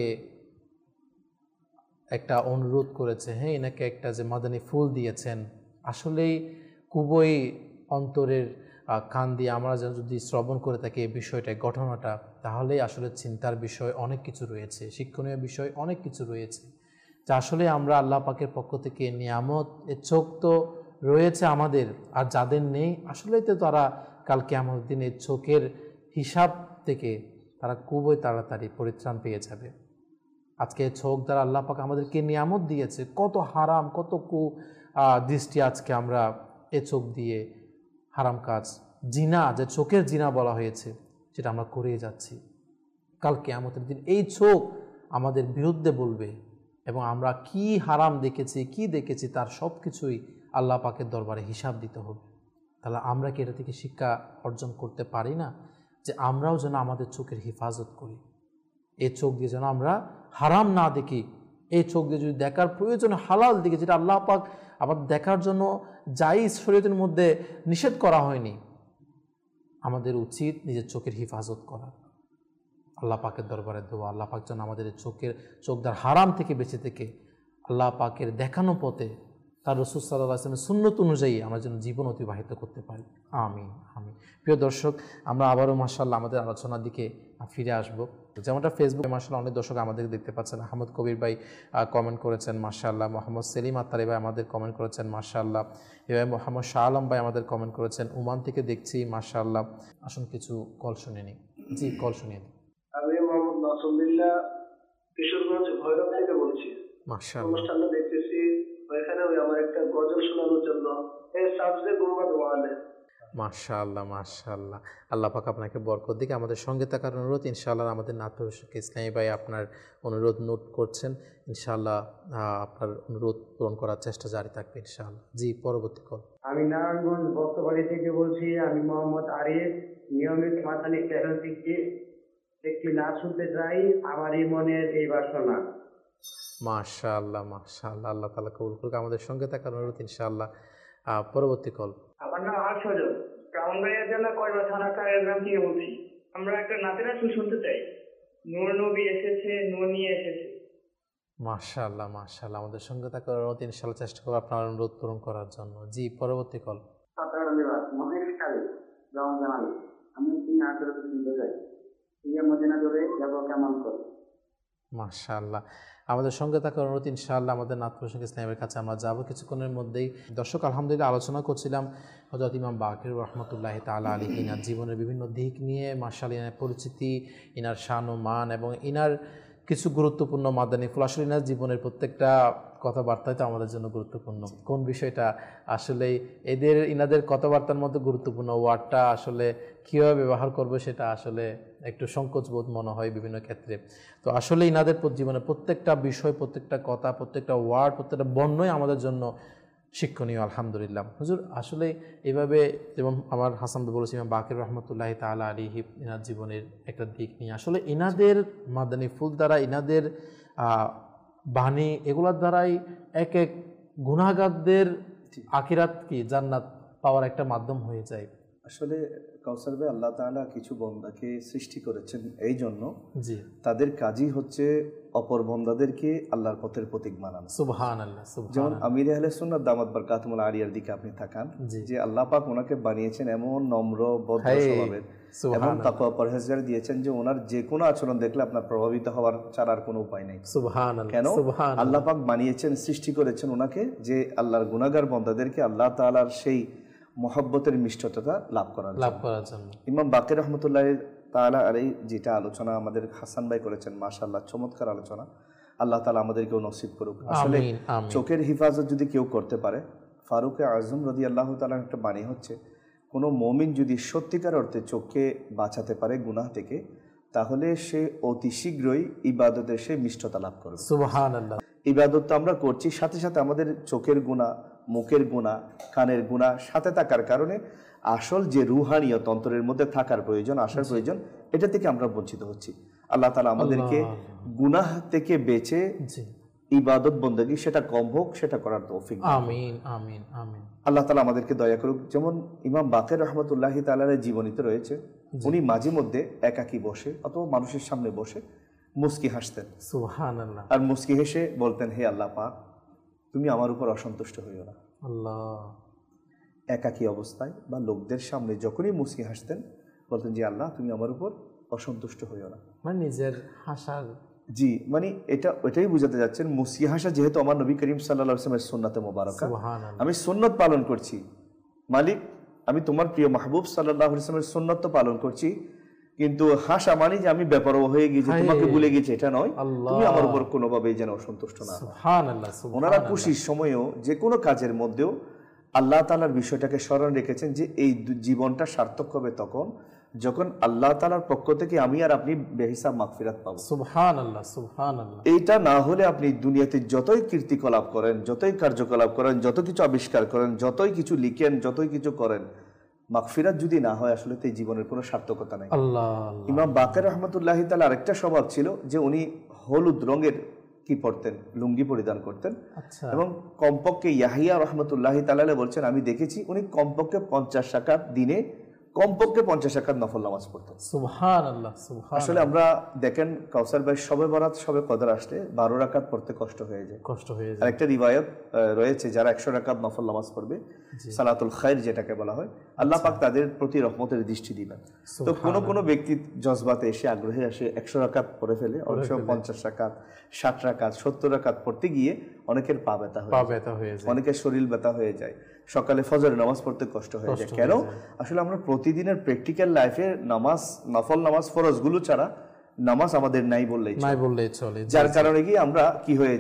একটা অনুরোধ করেছে, হ্যাঁ, এনাকে একটা যে মাদানী ফুল দিয়েছেন, আসলেই খুবই অন্তরের কান দিয়ে আমরা যদি শ্রবণ করে থাকি এই বিষয়টা, ঘটনাটা, তাহলে আসলে চিন্তার বিষয় অনেক কিছু রয়েছে, শিক্ষণীয় বিষয় অনেক কিছু রয়েছে, যা আসলে আমরা আল্লাহ পাকের পক্ষ থেকে নিয়ামত, এ চোখ তো রয়েছে আমাদের, আর যাদের নেই আসলে তো তারা কাল কিয়ামতের দিন এই চোখের হিসাব থেকে তারা খুবই তাড়াতাড়ি পরিত্রাণ পেয়ে যাবে। আজকে চোখ দ্বারা আল্লাহ পাক আমাদেরকে নিয়ামত দিয়েছে, কত হারাম, কত দৃষ্টি আজকে আমরা এ চোখ দিয়ে হারাম কাজ, জিনা, যে চোখের জিনা বলা হয়েছে, সেটা আমরা করেই যাচ্ছি। কাল কিয়ামতের দিন এই চোখ আমাদের বিরুদ্ধে বলবে এবং আমরা কি হারাম দেখেছি, কি দেখেছি, তার সব কিছুই আল্লাহ পাকের দরবারে হিসাব দিতে হবে। তাহলে আমরা কি এটা থেকে শিক্ষা অর্জন করতে পারি না যে আমরাও যেন আমাদের চোখের হেফাজত করি, এই চোখ দিয়ে যেন আমরা হারাম না দেখি, এই চোখ দিয়ে যদি দেখার প্রয়োজন হালাল দিকে, যেটা আল্লাহ পাক আবার দেখার জন্য জায়েজ শরীয়তের মধ্যে নিষেধ করা হয়নি, আমাদের উচিত নিজের চোখের হেফাজত করা, আল্লাহ পাকের দরবারে দোয়া, আল্লাহ পাক যেন আমাদের চোখ দ্বারা হারাম থেকে বেঁচে থেকে আল্লাহ পাকের দেখানো পথে তার রাসূল সাল্লাল্লাহু আলাইহি ওয়াসাল্লামের সুন্নত অনুযায়ী আমরা যেন জীবন অতিবাহিত করতে পারি। আমিন, আমিন। প্রিয় দর্শক, আমরা আবারও মাশাআল্লাহ আমাদের আলোচনার দিকে ফিরে আসবো। যেমনটা ফেসবুকে মাশাআল্লাহ অনেক দর্শক আমাদের দেখতে পাচ্ছেন। আহমদ কবির ভাই কমেন্ট করেছেন মাশাআল্লাহ, মোহাম্মদ সেলিম আত্তারি ভাই আমাদের কমেন্ট করেছেন মাশাআল্লাহ, এভাবে মোহাম্মদ শাহ আলম ভাই আমাদের কমেন্ট করেছেন, ওমান থেকে দেখছি মাশাআল্লাহ। আসুন কিছু কল শুনে নিই। জি, কল শুনিয়ে দিন। আমি মোহাম্মদ নাসরুল্লাহ কিশোরগঞ্জ ভৈরব থেকে বলছি। মাশাআল্লাহ, অনুষ্ঠানটা দেখতেছি, ওইখানে আমার একটা গজল শোনানোর জন্য এই সাবজে গুম্বাদ ওয়ালে। মাশাআল্লাহ মাশাআল্লাহ, আল্লাহ পাক আপনাকে বরকত দিকে। আমাদের সঙ্গে থাকার অনুরোধ। ইনশাআল্লাহ আমাদের নাট্যশিক্ষক ইসলামী ভাই আপনার অনুরোধ নোট করছেন। ইনশাআল্লাহ আপনার অনুরোধ পূরণ করার চেষ্টা জারি থাকবে ইনশাআল্লাহ। জি, পরবর্তী কল। আমি নারায়ণগঞ্জ বক্তবাড়ি থেকে বলছি। আমি মোহাম্মদ আরিফ, নিয়মিত মাতালি চ্যানেল থেকে একটি নাচ শুনতে চাই, আমার এই মনের এই বাসনা। মাশাআল্লাহ মাশাআল্লাহ, আল্লাহ তাআলা কবুল করুক। আমাদের সঙ্গে থাকার অনুরোধ ইনশাআল্লাহ। পরবর্তী কল। আমার নাম আশফাক, ব্রাহ্মণবাড়িয়া জেলা কয়রা থানা কায়েরগ্রাম থেকে বলছি। আমরা একটা নাতের আসর শুনতে চাই। নূর নবী এসেছে, নূর নিয়ে এসেছে। মাশাআল্লাহ মাশাআল্লাহ, আমাদের সঙ্গে থাকার অনুরোধ ইনশাআল্লাহ, চেষ্টা করব আপনার অনুরোধ পূরণ করার জন্য। জি, পরবর্তী কল। আমি একটি নাতের আসর শুনতে চাই। মদিনা ধরে যাব কেমন করে? মাশাআল্লাহ, আমাদের সঙ্গে থাকার অনুরোধ ইনশাআল্লাহ। আমাদের নাথপ্রসঙ্গ ইসলামের কাছে আমরা যাব কিছুক্ষণের মধ্যেই। দর্শক, আলহামদুলিল্লাহ আলোচনা করছিলাম হযরত ইমাম বাকির রহমতুল্লাহি তাআলা আলাইহি, ইনার জীবনের বিভিন্ন দিক নিয়ে। মাশাআল্লাহ, ইনার পরিচিতি, ইনার শান ও মান এবং ইনার কিছু গুরুত্বপূর্ণ মাদানী ফুল। আসলে ইনার জীবনের প্রত্যেকটা কথাবার্তাই তো আমাদের জন্য গুরুত্বপূর্ণ। কোন বিষয়টা আসলে ইনাদের কথাবার্তার মধ্যে গুরুত্বপূর্ণ ওয়ার্ডটা আসলে কীভাবে ব্যবহার করবো সেটা আসলে একটু সংকোচবোধ মনে হয় বিভিন্ন ক্ষেত্রে। তো আসলে ইনাদের জীবনের প্রত্যেকটা বিষয়, প্রত্যেকটা কথা, প্রত্যেকটা ওয়ার্ড, প্রত্যেকটা বর্ণই আমাদের জন্য শিক্ষণীয়। আলহামদুলিল্লাহ হুজুর, আসলে এইভাবে যেমন আমার হাসান ভাই বলেছি, ইমাম বাকির রহমতুল্লাহি তাআলা আলাইহি ইনার জীবনের একটা দিক নিয়ে আসলে ইনাদের মাদানী ফুল দ্বারা, ইনাদের বাণী, এগুলোর দ্বারাই এক এক গুনাহগারদের আখিরাত কি জান্নাত পাওয়ার একটা মাধ্যম হয়ে যায়। আসলে কাউসার ভাই, আল্লাহ তাআলা কিছু বান্দাকে সৃষ্টি করেছেন এই জন্য, জি, তাদের কাজই হচ্ছে অপর বান্দাদেরকে আল্লাহর পথের প্রতীক বানানো। সুবহানাল্লাহ যেমন সুবহানাল্লাহ। আমির আহলে সুন্নাত দামাত বারকাতুহুল আলিয়ার দিকে আপনি তাকান, যে আল্লাহ পাক ওনাকে বানিয়েছেন এমন নম্র ভদ্র স্বভাবের এবং তাকওয়া পরহেজগার দিয়েছেন যে ওনার যে কোনো আচরণ দেখলে আপনার প্রভাবিত হওয়ার ছাড়া আর কোনো উপায় নেই। সুবহানাল্লাহ। কেন? আল্লাহ পাক বানিয়েছেন, সৃষ্টি করেছেন ওনাকে যে আল্লাহর গুনাহগার বান্দাদেরকে আল্লাহ তাআলার সেই মহব্বতের মিষ্টতা লাভ করার জন্য। ইমাম বাকির রহমতুল্লাহ তাআলা আলাইহি যেটা আলোচনা আমাদের হাসান ভাই করেছেন, মাশাআল্লাহ চমৎকার আলোচনা। আল্লাহ তাআলা আমাদেরকেও নসিব করুক। আসলে চোখের হিফাজত যদি কেউ করতে পারে, ফারুক আজম রাদিয়াল্লাহু তাআলার একটা বাণী হচ্ছে, কোনো মুমিন যদি সত্যিকার অর্থে চোখকে বাঁচাতে পারে গুনাহ থেকে, তাহলে সে অতি শীঘ্রই ইবাদতের সে মিষ্টতা লাভ করবে। সুবহানাল্লাহ। ইবাদত তো আমরা করছি, সাথে সাথে আমাদের চোখের গুনাহ, মুখের গুনাহ, কানের গুনাহ সাথে থাকার কারণে আসল যে রুহানিয়ত অন্তরের মধ্যে থাকার প্রয়োজন, আসার প্রয়োজন, এটা থেকে আমরা বঞ্চিত হচ্ছি। আল্লাহ তাআলা আমাদেরকে গুনাহ থেকে বেঁচে ইবাদত বন্দেগী সেটা কম হোক, সেটা করার তৌফিক। আমিন আমিন আমিন। আল্লাহ তাআলা আমাদেরকে দয়া করুক। যেমন ইমাম বাকির রহমতুল্লাহি তাআলার জীবনীতে রয়েছে, উনি মাঝে মধ্যে একাকী বসে অথবা মানুষের সামনে বসে মুস্কি হাসতেন। সুবহানাল্লাহ। আর মুস্কি হেসে বলতেন, হে আল্লাহ পাক, তুমি আমার উপর অসন্তুষ্ট হইও না। আল্লাহ। একাকী অবস্থায় বা লোকদের সামনে যখনই মুস্কি হাসতেন, বলতেন যে আল্লাহ তুমি আমার উপর অসন্তুষ্ট হইও না। মানে নিজের হাসার, জি, মানে ওইটাই বুঝাতে যাচ্ছেন, মুস্কি হাসা যেহেতু আমার নবী করিম সাল্লাল্লাহু আলাইহি ওয়াসাল্লামের সুন্নাতে মুবারাকা, আমি সুন্নত পালন করছি, মালিক আমি তোমার প্রিয় মাহবুব সাল্লাল্লাহু আলাইহি ওয়াসাল্লামের সুন্নত তো পালন করছি, কিন্তু হাসা মানে যে আমি বেপরোয়া হয়ে গেছি, তোমাকে ভুলে গেছি, এটা নয়। তুমি আমার উপর কোনোভাবেই যেন অসন্তুষ্ট না। সুবহানাল্লাহ। ওনারা খুশির সময়েও যে কোনো কাজের মধ্যেও আল্লাহ তাআলার বিষয়টাকে স্মরণ রেখেছেন যে এই জীবনটা সার্থক হবে তখন যখন আল্লাহ তাআলার পক্ষ থেকে আমি আর আপনি বেহিসাব মাগফিরাত পাবো। সুবহানাল্লাহ সুবহানাল্লাহ। এইটা না হলে আপনি দুনিয়াতে যতই কীর্তিকলাপ করেন, যতই কার্যকলাপ করেন, যত কিছু আবিষ্কার করেন, যতই কিছু লিখেন, যতই কিছু করেন, মাগফিরাত যদি না হয় আসলে তো এই জীবনের কোনো সার্থকতা নেই। ইমাম বাকির রহমতুল্লাহি তাআলা আরেকটা স্বভাব ছিল যে উনি হলুদ রঙের কি পরতেন, লুঙ্গি পরিধান করতেন। এবং কমপক্ষে ইয়াহিয়া রহমতুল্লাহি তাআলা বলছেন, আমি দেখেছি উনি কমপক্ষে 50 রাকাত দিনে কমপক্ষে 50 রাকাত নফল নামাজ পড়তেন। সুবহানাল্লাহ সুবহানাল্লাহ। আসলে আমরা দেখেন কাউসার ভাই শবে বরাত, শবে কদর আসলে 12 রাকাত পড়তে কষ্ট হয়ে যায়। আর একটা রিওয়ায়াত রয়েছে, যারা 100 রাকাত নফল নামাজ পড়বে, সালাতুল খায়র যেটাকে বলা হয়, আল্লাহ পাক তাদের প্রতি রহমতের দৃষ্টি দিবেন। তো কোনো ব্যক্তি জজবাতে এসে, আগ্রহে আসে 100 রাকাত পড়ে ফেলে, অনেক সময় 50 রাকাত, 60 রাকাত, 70 রাকাত পড়তে গিয়ে অনেকের পা ব্যথা হয়ে যায়, অনেকের শরীর ব্যথা হয়ে যায়, সকালে ফজরের নামাজ পড়তে কষ্ট হয়ে যায়। কেন? আসলে আমরা প্রতিদিনের প্র্যাকটিক্যাল লাইফে নামাজ, নফল নামাজ, ফরজগুলো ছাড়া নামাজ আমাদের নাই বললেই চলে। যার কারণে কি আমরা কি হয়ে যায়,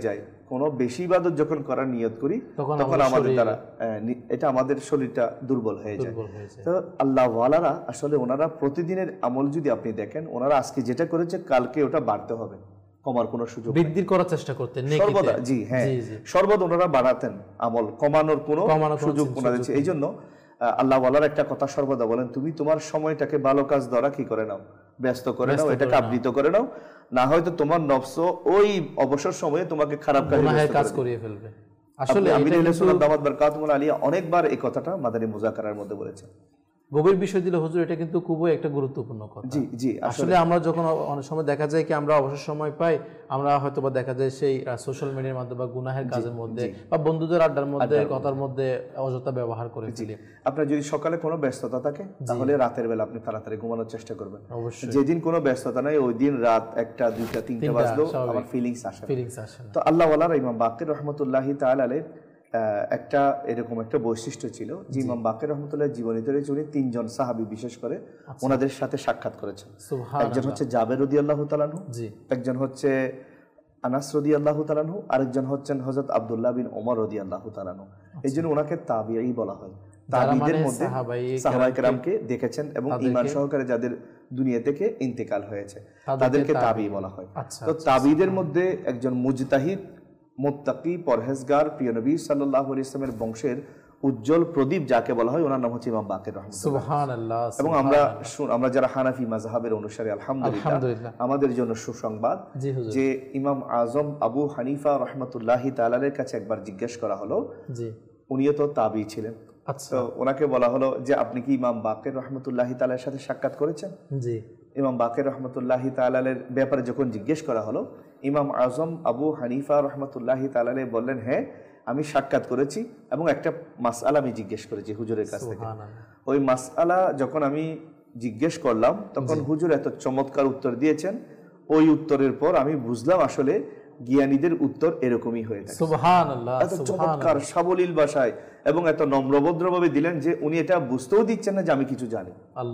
কোনো বেশি ইবাদত যখন করার নিয়ত করি তখন আমাদের দ্বারা এটা আমাদের শরীরটা দুর্বল হয়ে যায়। তো আল্লাহ ওয়ালারা আসলে ওনারা প্রতিদিনের আমল যদি আপনি দেখেন, ওনারা আজকে যেটা করেছে কালকে ওটা বাড়তে হবে, কমার কোনো সুযোগ বৃদ্ধি করার চেষ্টা করতেন সর্বদা। জি হ্যাঁ, সর্বদা ওনারা বাড়াতেন আমল, কমানোর কোনো সুযোগ ওনাদের। এই জন্য আল্লাহ ওয়ালার একটা কথা সর্বদা বলেন, তুমি তোমার সময়টাকে ভালো কাজ দ্বারা কি করে নাও, ব্যস্ত করে নাও, এটাকে আবৃত করে নাও, না হয়তো তোমার নফস ওই অবসর সময়ে তোমাকে খারাপ কাজ করিয়ে ফেলবে। আসলে আমির সুন্নাত দামাত বারকাতুহুল আলিয়া অনেকবার এই কথাটা মাদানী মুযাকারার মধ্যে বলেছেন। গভীর বিষয় দিলে হুজুর, এটা কিন্তু খুবই একটা গুরুত্বপূর্ণ কথা। জি জি, আসলে আমরা যখন অনেক সময় দেখা যায় কি আমরা অবসর সময় পাই, আমরা হয়তো বা দেখা যায় সেই সোশ্যাল মিডিয়ার মাধ্যমে বা গুনাহের কাজের মধ্যে বা বন্ধুদের আড্ডার মধ্যে কথার মধ্যে অযথা ব্যবহার করে ফেলি। আপনার যদি সকালে কোনো ব্যস্ততা থাকে তাহলে রাতের বেলা আপনি তাড়াতাড়ি ঘুমানোর চেষ্টা করবেন। যেদিন কোনো ব্যস্ততা নাই ওই দিন রাত 1টা 2টা 3টা বাজলো আমার ফিলিংস আসে। তো আল্লাহ ওয়ালার ইমাম বাকির রহমতুল্লাহি তাআলা আলাইহি একটা এরকম একটা বৈশিষ্ট্য ছিল যে ইমাম বাকির রহমতুল্লাহ জীবনীতে রয়েছে, উনি 3 জন সাহাবী বিশেষ করে ওনাদের সাথে সাক্ষাৎ করেছেন। একজন হচ্ছে জাবের রাদিয়াল্লাহু তাআলা আনহু, একজন হচ্ছে আনাস রাদিয়াল্লাহু তাআলা আনহু, আরেকজন হচ্ছেন হযরত আব্দুল্লাহ বিন ওমর রাদিয়াল্লাহু তাআলা আনহু। এইজন্য ওনাকে তাবিঈ বলা হয়। তাবিঈদের মধ্যে সাহাবায়ে কেরামকে দেখেছেন এবং ঈমান সহকারে যাদের দুনিয়া থেকে ইন্তেকাল হয়েছে তাদেরকে তাবিঈ বলা হয়। তো তাবিঈদের মধ্যে একজন মুজতাহিদ, মুত্তাকি, পরহেজগার, প্রিয় নবী সাল্লাল্লাহু আলাইহি ওয়াসাল্লামের বংশের উজ্জ্বল প্রদীপ যাকে বলা হয়, ওনার নাম হচ্ছে ইমাম বাকির রহমাতুল্লাহ। সুবহানাল্লাহ। এবং আমরা যারা হানাফি মাযহাবের অনুসারী, আলহামদুলিল্লাহ আমাদের জন্য সুসংবাদ যে ইমাম আজম আবু হানিফা রাহমাতুল্লাহি তাআলার কাছে একবার জিজ্ঞেস করা হলো, উনিও তো তাবী ছিলেন, তো ওনাকে বলা হলো যে আপনি কি ইমাম বাকির রহমাতুল্লাহি তাআলার সাথে সাক্ষাৎ করেছেন? জি। ইমাম বাকির রহমাতুল্লাহি তাআলার ব্যাপারে যখন জিজ্ঞেস করা হলো, ইমাম আজম আবু হানিফা রহমাতুল্লাহি তাআলা বললেন, হ্যাঁ আমি সাক্ষাৎ করেছি এবং একটা মাসআলা আমি জিজ্ঞেস করেছি হুজুরের কাছ থেকে। ওই মাসআলা যখন আমি জিজ্ঞেস করলাম তখন হুজুর এত চমৎকার উত্তর দিয়েছেন, ওই উত্তরের পর আমি বুঝলাম আসলে জ্ঞানীদের উত্তর এরকমই হয়ে থাকে। সুবহানাল্লাহ। এত চমৎকার সাবলীল ভাষায় এবং এত নম্রভদ্রভাবে দিলেন যে উনি এটা বুঝতেও দিচ্ছেন না যে আমি কিছু জানি,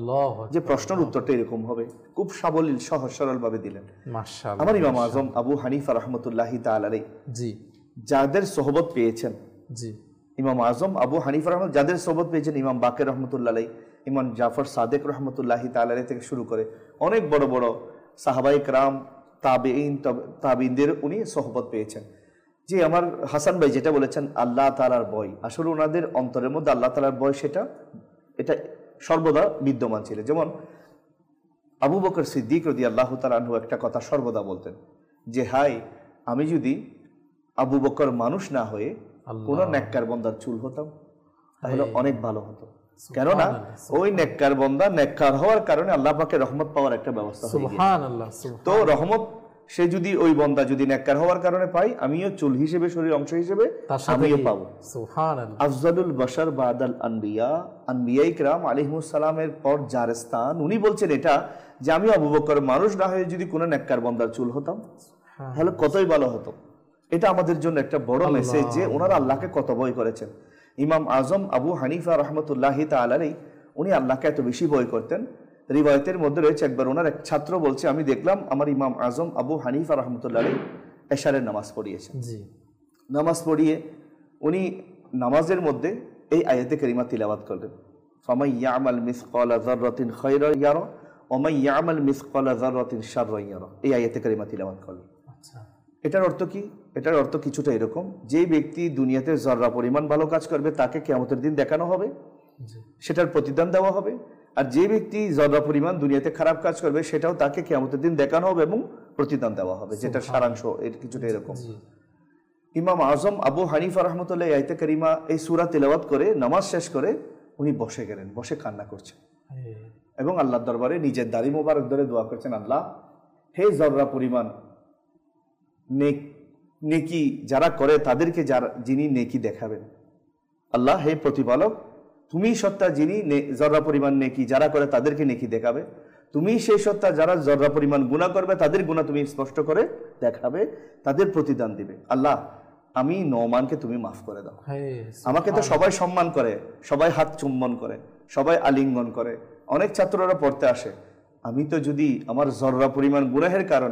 যে প্রশ্নের উত্তরটা এরকম হবে, খুব সাবলীল সহজ সরল ভাবে দিলেন। মাশাআল্লাহ। আমার ইমাম আজম আবু হানিফা রাহমাতুল্লাহি তাআলা আলাইহি যাদের সোহবত পেয়েছেন, ইমাম আজম আবু হানিফা রহমাতুল্লাহ যাদের সোহবত পেয়েছেন, ইমাম বাকির রহমাতুল্লাহ আলাইহি, ইমাম জাফর সাদেক রহমাতুল্লাহি তাআলা আলাইহি থেকে শুরু করে অনেক বড় বড় সাহাবায়ে কেরাম, তাবিঈনদের উনি সোহবত পেয়েছেন। যে আমার হাসান ভাই যেটা বলেছেন আল্লাহ তাআলার ভয়, আসলে ওনাদের অন্তরের মধ্যে আল্লাহ তাআলার ভয় এটা সর্বদা বিদ্যমান ছিল। যেমন আবু বকর সিদ্দিক রাদিয়াল্লাহু তাআলা আনহু একটা কথা সর্বদা বলতেন যে হাই আমি যদি আবু বকর মানুষ না হয়ে কোন নেককার বান্দার চুল হতাম তাহলে অনেক ভালো হতো, কেননা ওই নেককার বান্দা নেককার হওয়ার কারণে আল্লাহ পাকের রহমত পাওয়ার একটা ব্যবস্থা। সুবহানাল্লাহ। তো রহমত সে যদি ওই বান্দা যদি নেককার হওয়ার কারণে পাই, আমিও চুল হিসেবে শরীর অংশ হিসেবে আমিও পাবো। সুবহানাল্লাহ। আফজালুল বাশার বাদাল আনবিয়া, আনবিয়া ইকরাম আলাইহিমুস সালামের পর যার স্থান, উনি বলছেন এটা যে আমি আবু বকর মানুষ না হয়ে যদি কোনো নেককার বান্দার চুল হতাম তাহলে কতই ভালো হতো। এটা আমাদের জন্য একটা বড় মেসেজ যে ওনারা আল্লাহকে কত ভয় করেছেন। ইমাম আজম আবু হানিফা রহমতুল্লাহি তাআলা আলাইহি উনি আল্লাহকে এত বেশি ভয় করতেন, রিওয়ায়াতের মধ্যে রয়েছে একবার ওনার এক ছাত্র বলছে আমি দেখলাম আমার ইমাম আজম আবু হানিফা রহমতুল্লাহ আলাইহি এশারের নামাজ পড়িয়েছেন। নামাজ পড়িয়ে উনি নামাজের মধ্যে এই আয়াতে কারিমা তিলাওয়াত করলেন, ফামান ইয়ামাল মিসকালা যাররাতিন খায়রান ইয়ারা ওয়া মান ইয়ামাল মিসকালা যাররাতিন শাররান ইয়ারা, এই আয়াতে কারিমা তিলাওয়াত করলেন। এটার অর্থ কি? এটার অর্থ কিছুটা এরকম, যে ব্যক্তি দুনিয়াতে জর্রা পরিমাণ ভালো কাজ করবে তাকে কিয়ামতের দিন দেখানো হবে, সেটার প্রতিদান দেওয়া হবে, আর যে ব্যক্তি জর্রা পরিমাণ দুনিয়াতে খারাপ কাজ করবে সেটাও তাকে কিয়ামতের দিন দেখানো হবে এবং প্রতিদান দেওয়া হবে, যেটার সারাংশ এর কিছুটা এরকম। ইমাম আজম আবু হানিফা রহমতুল্লাহ আয়াতে কারিমা এই সূরা তেলাওয়াত করে নামাজ শেষ করে উনি বসে গেলেন, বসে কান্না করছেন এবং আল্লাহর দরবারে নিজের দাড়ি মোবারক ধরে দোয়া করছেন, আল্লাহ হে জর্রা পরিমাণ নেকি যারা করে তাদেরকে যিনি নেকি দেখাবেন, আল্লাহ হে প্রতিপালক তুমি সত্তা যিনি জর্রা পরিমাণ নেকি যারা করে তাদেরকে নেকি দেখাবে, তুমি সেই সত্তা যারা জর্রা পরিমাণ গুনাহ করবে তাদের গুনাহ তুমি স্পষ্ট করে দেখাবে, তাদের প্রতিদান দিবে। আল্লাহ আমি নওমানকে তুমি মাফ করে দাও, আমাকে তো সবাই সম্মান করে, সবাই হাত চুম্বন করে, সবাই আলিঙ্গন করে, অনেক ছাত্ররা পড়তে আসে, আমি তো যদি আমার জর্রা পরিমাণ গুনাহের কারণে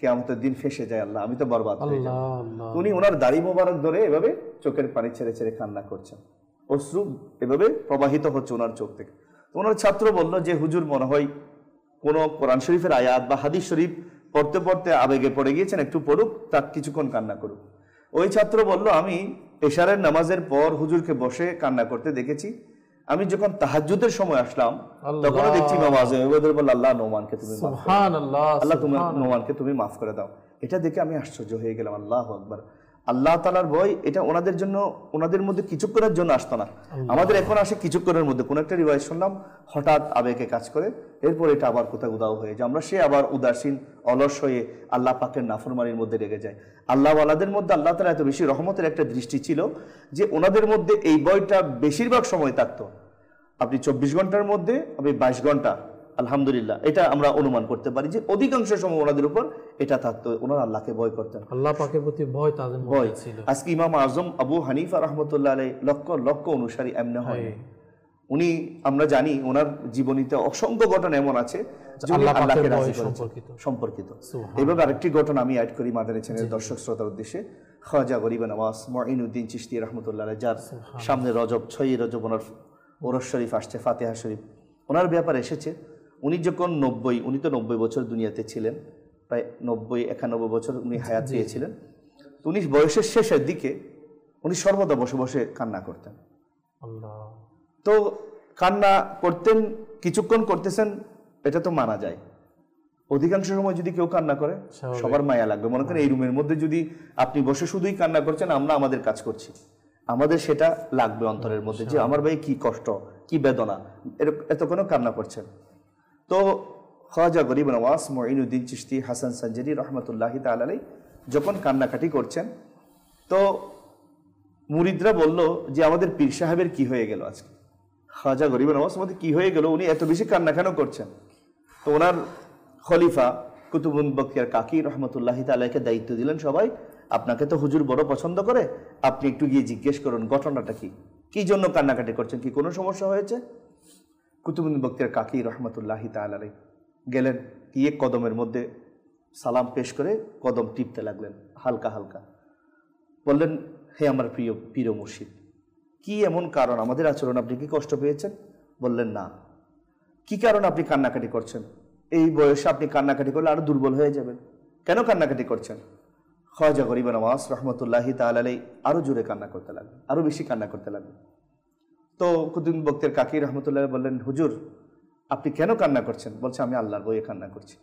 কিয়ামতের দিন ফেঁসে যায়, আল্লাহ আমি তো বরবাদ হয়ে যাব। উনি ওনার দাড়ি মোবারক ধরে এভাবে চোখের পানি ছেড়ে ছেড়ে কান্না করছেন, অশ্রু এভাবে প্রবাহিত হচ্ছে ওনার চোখ থেকে। তো ওনার ছাত্র বলল যে হুজুর মনে হয় কোনো কোরআন শরীফের আয়াত বা হাদিস শরীফ পড়তে পড়তে আবেগে পড়ে গিয়েছেন, একটু পড়ুক, তার কিছুক্ষণ কান্না করুক। ওই ছাত্র বলল আমি এশারের নামাজের পর হুজুরকে বসে কান্না করতে দেখেছি, আমি যখন তাহাজ্জুদের সময় আসলাম তখন দেখছি ইমাম আযম বলল আল্লাহ নোমানকে তুমি মাফ করে দাও, আল্লাহ তুমি নোমানকে তুমি মাফ করে দাও। এটা দেখে আমি আশ্চর্য হয়ে গেলাম। আল্লাহু আকবার, আল্লাহ তাআলার ভয় এটা ওনাদের জন্য, ওনাদের মধ্যে কিছুক্ষণের জন্য আসতো না, আমাদের এখন আসে কিছুক্ষণের মধ্যে। কোন একটা রিওয়ায়াত শুনলাম হঠাৎ আবেগে কাজ করে, এরপর এটা আবার কোথাও উদাও হয়ে যায়, আমরা সে আবার উদাসীন অলস হয়ে আল্লাহ পাকের নাফরমানির মধ্যে রেগে যায়। আল্লাহ ওয়ালাদের মধ্যে আল্লাহ তাআলা এত বেশি রহমতের একটা দৃষ্টি ছিল যে ওনাদের মধ্যে এই ভয়টা বেশিরভাগ সময় থাকতো। আপনি 24 ঘন্টার মধ্যে আপনি 22 ঘন্টা আলহামদুলিল্লাহ এটা আমরা অনুমান করতে পারি যে অধিকাংশ সময় ওনাদের উপর এটা থাকতো, ওনারা আল্লাহকে ভয় করতেন, আল্লাহ পাকের প্রতি ভয় তাদের মধ্যে ছিল। আজকে ইমাম আজম আবু হানিফা রাহমাতুল্লাহ আলাইহি লক্ষ লক্ষ অনুসারী এমনি হয়, উনি আমরা জানি ওনার জীবনীতে অসংখ্য ঘটনা এমন আছে আল্লাহকে রাজি সম্পর্কিত। এইভাবে আরেকটি ঘটনা আমি অ্যাড করি মাদানী চ্যানেলের দর্শক শ্রোতার উদ্দেশ্যে। খাজা গরিব নওয়াজ মুঈনুদ্দিন চিশতি রাহমাতুল্লাহ আলাইহি, যার সামনে রজব 6 রজব ওনার ওরস শরীফ আসছে, ফাতিহা শরীফ ওনার ব্যাপারে এসেছে। উনি যখন 90, উনি তো 90 বছর দুনিয়াতে ছিলেন, প্রায় 90-91 বছর উনি হায়াত পেয়েছিলেন। তো উনি বয়সের শেষের দিকে উনি সর্বদা বসে বসে কান্না করতেন। তো কান্না করতেন, কিছুক্ষণ করতেছেন এটা তো মানা যায়, অধিকাংশ সময় যদি কেউ কান্না করে সবার মায়া লাগবে। মনে করেন এই রুমের মধ্যে যদি আপনি বসে শুধুই কান্না করছেন, আমরা আমাদের কাজ করছি, আমাদের সেটা লাগবে অন্তরের মধ্যে যে আমার ভাই কি কষ্ট কি বেদনা, এতক্ষণ কান্না করছেন। তো খাজা গরিব নওয়াজ মুঈনুদ্দিন চিশতি হাসান সানজারি রহমতুল্লাহি তাআলা আলাইহি যখন কান্নাকাটি করছেন, তো মুরিদরা বলল যে আমাদের পীর সাহেবের কি হয়ে গেল আজকে, খাজা গরিব নওয়াজ মধ্যে কি হয়ে গেল, উনি এত বেশি কান্না কেন করছেন? তো ওনার খলিফা কুতুবুল বখতিয়ার কাকি রহমতুল্লাহি তাআলা আলাইহিকে দায়িত্ব দিলেন, সবাই আপনাকে তো হুজুর বড় পছন্দ করে, আপনি একটু গিয়ে জিজ্ঞেস করুন ঘটনাটা কি, কি জন্য কান্নাকাটি করছেন, কি কোনো সমস্যা হয়েছে? কুতুবুল বখতিয়ার কাকি রহমতুল্লাহি তাআলা আলাইহি গেলেন, গিয়ে কদমের মধ্যে সালাম পেশ করে কদম টিপতে লাগলেন হালকা হালকা, বললেন হে আমার প্রিয় পীর ও মুর্শিদ, কি এমন কারণ, আমাদের আচরণ আপনি কি কষ্ট পেয়েছেন? বললেন না। কি কারণ আপনি কান্নাকাটি করছেন? এই বয়সে আপনি কান্নাকাটি করলে আরো দুর্বল হয়ে যাবেন, কেন কান্নাকাটি করছেন? খাজা গরিব নওয়াজ রহমতুল্লাহি তাআলা আলাইহি আরো জোরে কান্না করতে লাগলেন, আরো বেশি কান্না করতে লাগলেন। তো কুতুবুল বখতিয়ার কাকি রহমতুল্লাহ বললেন হুজুর আপনি কেন কান্না করছেন? বলছে আমি আল্লাহর ভয়ে কান্না করছি।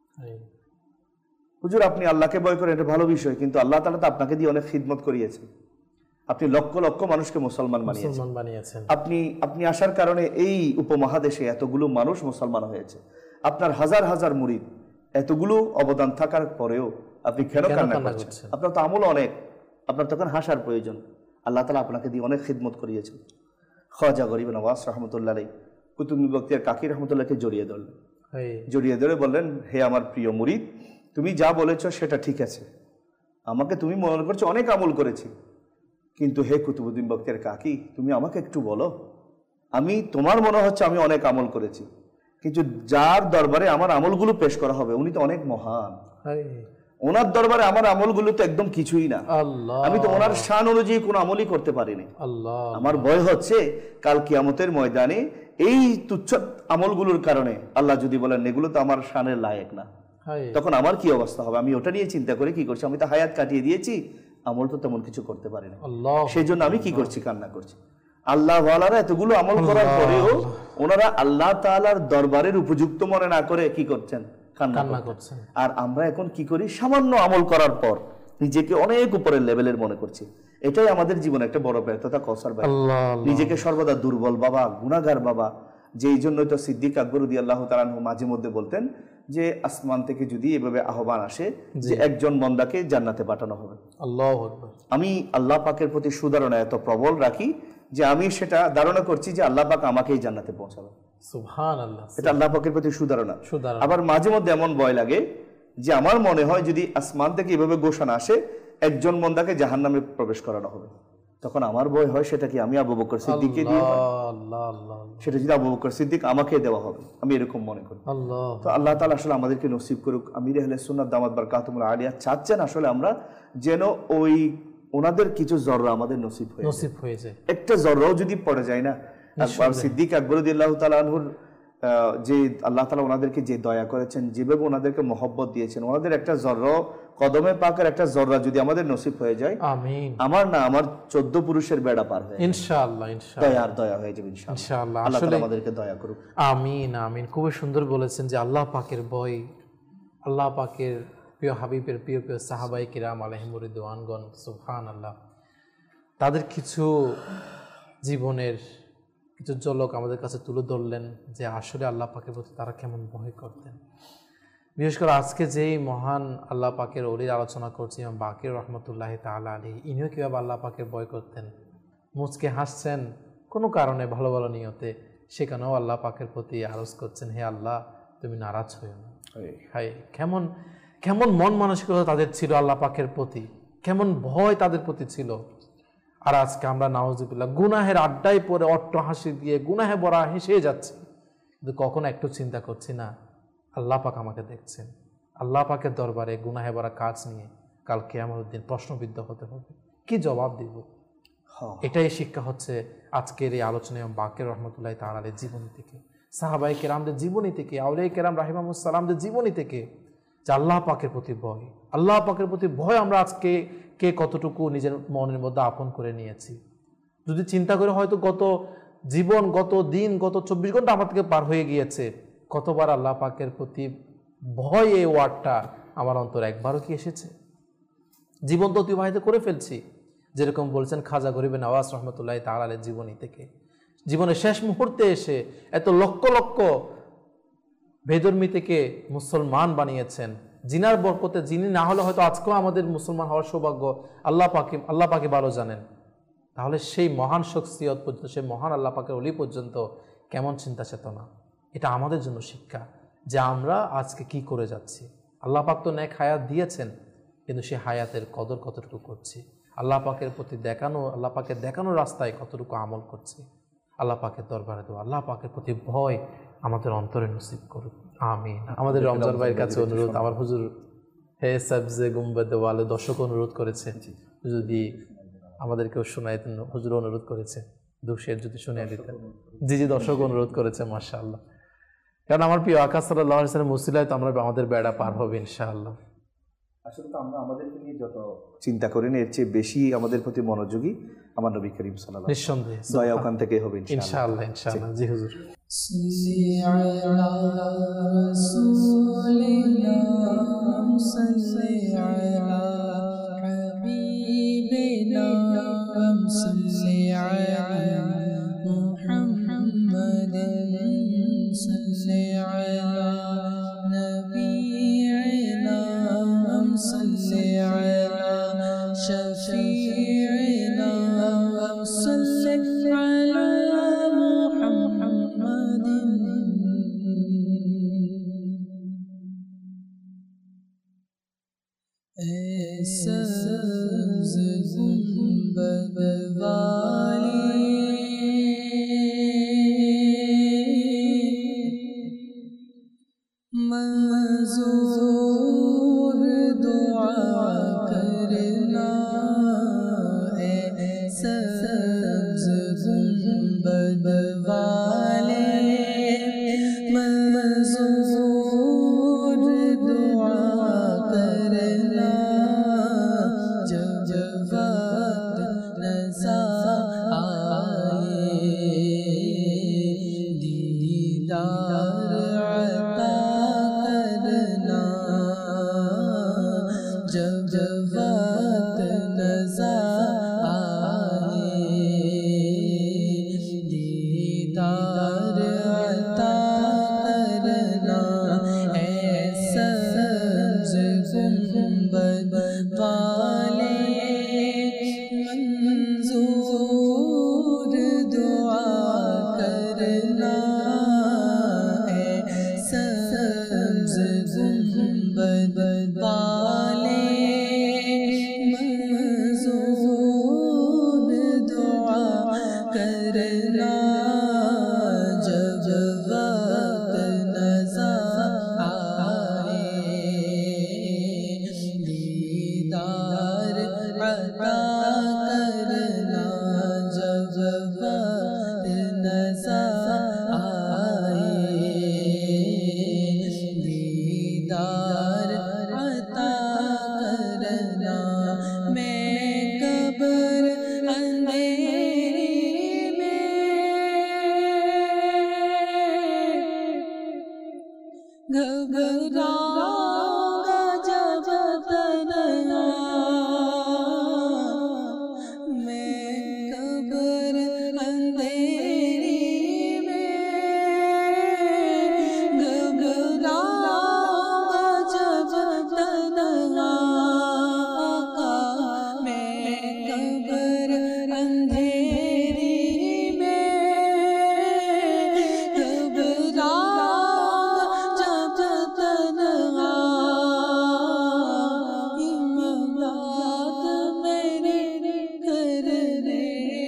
হুজুর আপনি আল্লাহকে ভয় করেন, এটা ভালো বিষয়, কিন্তু আল্লাহ তাআলা তো আপনাকে দিয়ে অনেক খিদমত করিয়েছেন, আপনি লক্ষ লক্ষ মানুষকে মুসলমান বানিয়েছেন, আপনি আসার কারণে এই উপমহাদেশে এতগুলো মানুষ মুসলমান হয়েছে, আপনার হাজার হাজার মুরিদ, এতগুলো অবদান থাকার পরেও আপনি কেন কান্না করছেন? আপনার তো আমল অনেক, আপনার তখন হাসার প্রয়োজন, আল্লাহ তাআলা আপনাকে দিয়ে অনেক খিদমত করিয়েছেন। খাজা গরিব নওয়াজ রহমতুল্লাহ আলাইহি কুতুবুল বখতিয়ার কাকি রহমতুল্লাহকে জড়িয়ে ধরলেন, জড়িয়ে ধরে বললেন হে আমার প্রিয় মুরিদ, তুমি যা বলেছ সেটা ঠিক আছে, আমাকে তুমি মনে করছো অনেক আমল করেছি, কিন্তু হে কুতুবুদ্দিন বখতিয়ার কাকি তুমি আমাকে একটু বলো, আমি তোমার মনে হচ্ছে আমি অনেক আমল করেছি, কিন্তু যার দরবারে আমার আমলগুলো পেশ করা হবে উনি তো অনেক মহান, ওনার দরবারে আমার আমলগুলো তো একদম কিছুই না, আমি তো ওনার শান অনুযায়ী কোনো আমলই করতে পারিনি। আমার ভয় হচ্ছে কাল কিয়ামতের ময়দানে এই তুচ্ছ আমলগুলোর কারণে আল্লাহ যদি বলেন এগুলো তো আমার শানের লায়েক না, তখন আমার কি অবস্থা হবে? আমি ওটা নিয়ে চিন্তা করে কি করছি, আমি তো হায়াত কাটিয়ে দিয়েছি, আমল তো তেমন কিছু করতে পারিনি, সেই জন্য আমি কি করছি, কান্না করছি। আল্লাহ ওয়ালারা এতগুলো আমল করার পরেও ওনারা আল্লাহ তাআলার দরবারের উপযুক্ত মনে না করে কি করছেন, কান্না করছেন। আর আমরা এখন কি করি, সামান্য আমল করার পর নিজেকে অনেক উপরের লেভেলের মনে করছি, এটাই আমাদের জীবনে একটা বড় ব্যর্থতা। কৌসার ভাই নিজেকে সর্বদা দুর্বল বাবা, গুনাহগার বাবা, যেই জন্যই তো সিদ্দিক আকবর রাদিয়াল্লাহু তাআলা আনহু মাঝে মধ্যে বলতেন যে আসমান থেকে যদি এভাবে আহ্বান আসে যে একজন বান্দাকে জান্নাতে পাঠানো হবে, আল্লাহু আকবার, আমি আল্লাহ পাকের প্রতি সুধারণা এত প্রবল রাখি যে আমি সেটা ধারণা করছি যে আল্লাহ পাক আমাকেই জান্নাতে পৌঁছাবে, সুবহানাল্লাহ, এটা আল্লাহ পাকের প্রতি সুধারণা। আবার মাঝে মধ্যে এমন ভয় লাগে যে আমার মনে হয় যদি আসমান থেকে এভাবে ঘোষণা আসে একজন বান্দাকে জাহান্নামে প্রবেশ করানো হবে, তখন আমার ভয় হয় সেটা কি আমি আবু বকর সিদ্দিককে দিয়ে হয়? আল্লাহ আল্লাহ সেটা যদি আবু বকর সিদ্দিক আমাকে দেওয়া হবে, আমি এরকম মনে করি। আল্লাহ তো আল্লাহ তাআলা আসলে আমাদেরকে নসিব করুক। আমির আহলে সুন্নাত দামাত বারকাতুহুল আলিয়া চাচ্ছেন আসলে আমরা যেন ওই ওনাদের কিছু জররা আমাদের নসিব হয়ে যায়। একটা জররাও যদি পড়ে যায় না, আকবর সিদ্দিক আকবর রাদিয়াল্লাহু তাআলা আনহুর যে আল্লাহ তাআলা ওনাদেরকে যে দয়া করেছেন, যেভাবে ওনাদেরকে মহব্বত দিয়েছেন, ওনাদের একটা জররা, কদমে পাকের একটা জররা যদি আমাদের নসিব হয়ে যায়, আমিন, আমার 14 পুরুষের বেড়া পার হয়ে ইনশাআল্লাহ, ইনশাআল্লাহ দয়া হয়ে যাবে ইনশাআল্লাহ। আল্লাহ তাআলা আমাদেরকে দয়া করুক। আমিন আমিন। খুবই সুন্দর বলেছেন যে আল্লাহ পাকের ভয়, আল্লাহ পাকের প্রিয় হাবিবের প্রিয় প্রিয় সাহাবায়ে কিরাম আলাইহিম রিদওয়ানগণ, সুবহানাল্লাহ, তাদের কিছু জীবনের কিছু ঝলক আমাদের কাছে তুলে ধরলেন যে আসলে আল্লাহ পাকের প্রতি তারা কেমন ভয় করতেন। বিশেষ করে আজকে যেই মহান আল্লাহ পাকের ওলির আলোচনা করছি, ইমাম বাকির রহমতুল্লাহি তাআলা আলাইহি, ইনিও কীভাবে আল্লাহ পাকের ভয় করতেন, মুচকে হাসছেন কোনো কারণে, ভালো ভালো নিয়তে, সেখানেও আল্লাহ পাকের প্রতি আরজ করছেন, হে আল্লাহ তুমি নারাজ হইও না। হায় কেমন কেমন মন মানসিকতা তাদের ছিল আল্লাহ পাকের প্রতি, কেমন ভয় তাদের প্রতি ছিল। আর আজকে আমরা নাউজুবিল্লাহ গুনাহের আড্ডায় পড়ে অট্ট হাসি দিয়ে গুনাহে বড়া হেসে যাচ্ছি, কিন্তু কখনো একটু চিন্তা করছি না আল্লাহ পাক আমাকে দেখছেন, আল্লাহ পাকের দরবারে গুনাহে বড়া কাজ নিয়ে কাল কিয়ামতের দিন প্রশ্নবিদ্ধ হতে হবে, কি জবাব দিব। এটাই শিক্ষা হচ্ছে আজকের এই আলোচনায় বাকির রহমতুল্লাহি তাআলা আলাইহির জীবনী থেকে, সাহাবায়ে কেরামদের জীবনী থেকে, আউলিয়া কেরাম রাহিমাহুমুস সালামদের জীবনী থেকে, যে আল্লাহ পাকের প্রতি ভয়, আল্লাহ পাকের প্রতি ভয় আমরা আজকে কে কতটুকু নিজের মনের মধ্যে আপন করে নিয়েছি। যদি চিন্তা করে হয়তো গত জীবন, গত দিন, গত 24 ঘন্টা আমার থেকে পার হয়ে গিয়েছে, কতবার আল্লাহ পাকের প্রতি ভয় এই ওয়ার্ডটা আমার অন্তরে একবারও কি এসেছে? জীবন তো অতিবাহিত করে ফেলছি, যেরকম বলছেন খাজা গরিবে নওয়াজ রহমতুল্লাহি তাআলা আলাইহির জীবনী থেকে, জীবনের শেষ মুহূর্তে এসে এত লক্ষ লক্ষ বেদর্মী থেকে মুসলমান বানিয়েছেন, জিনার বরকতে, যিনি না হলে হয়তো আজকেও আমাদের মুসলমান হওয়ার সৌভাগ্য আল্লাহ পাকে ভালো জানেন। তাহলে সেই মহান শখসিয়ত পর্যন্ত, সেই মহান আল্লাহ পাকের ওলি পর্যন্ত কেমন চিন্তা চেতনা, এটা আমাদের জন্য শিক্ষা যে আমরা আজকে কি করে যাচ্ছি। আল্লাহ পাক তো নেক হায়াত দিয়েছেন, কিন্তু সেই হায়াতের কদর কতটুকু করছি, আল্লাহ পাকের প্রতি দেখানো, আল্লাহ পাকের দেখানো রাস্তায় কতটুকু আমল করছি। আল্লাহ পাকের দরবারে দেওয়া আল্লাহ পাকের প্রতি ভয় আমাদের অন্তরে নসিব করুক, আমিন। আমাদের রমজান ভাইয়ের কাছে অনুরোধ, আমার হুজুর হে সাবজে গুম্বাদে ওয়ালে দর্শক অনুরোধ করেছে, যদি আমাদেরকেও শোনাইতেন, হুজুর অনুরোধ করেছে দুশের যদি শুনিয়ে দিতেন। জি জি, দর্শক অনুরোধ করেছে, মাশাআল্লাহ। কারণ আমার প্রিয় আকাশ সাল্লাল্লাহু আলাইহি ওয়াসাল্লাম মুসিলায় তো আমরা আমাদের বেড়া পার হবে ইনশাআল্লাহ। আসলে তো আমরা আমাদেরকে নিয়ে যত চিন্তা করি না, এর চেয়ে বেশি আমাদের প্রতি মনোযোগী আমার নবী করিম সাল্লাল্লাহু আলাইহি ওয়াসাল্লাম, নিঃসন্দেহে দয়া ওখান থেকে হবে ইনশাআল্লাহ, ইনশাআল্লাহ। জি হুজুর। नजर आए, दीदार अता करना मैं कब्र अंधेरी में, घबराऊंगा जब तन्हा मैं कब्र अंधेरी में, घबराऊंगा जब तन्हा मैं कब्र अंधेरी में, घबराऊंगा जब तन्हा इमदाद मेरी कर रे,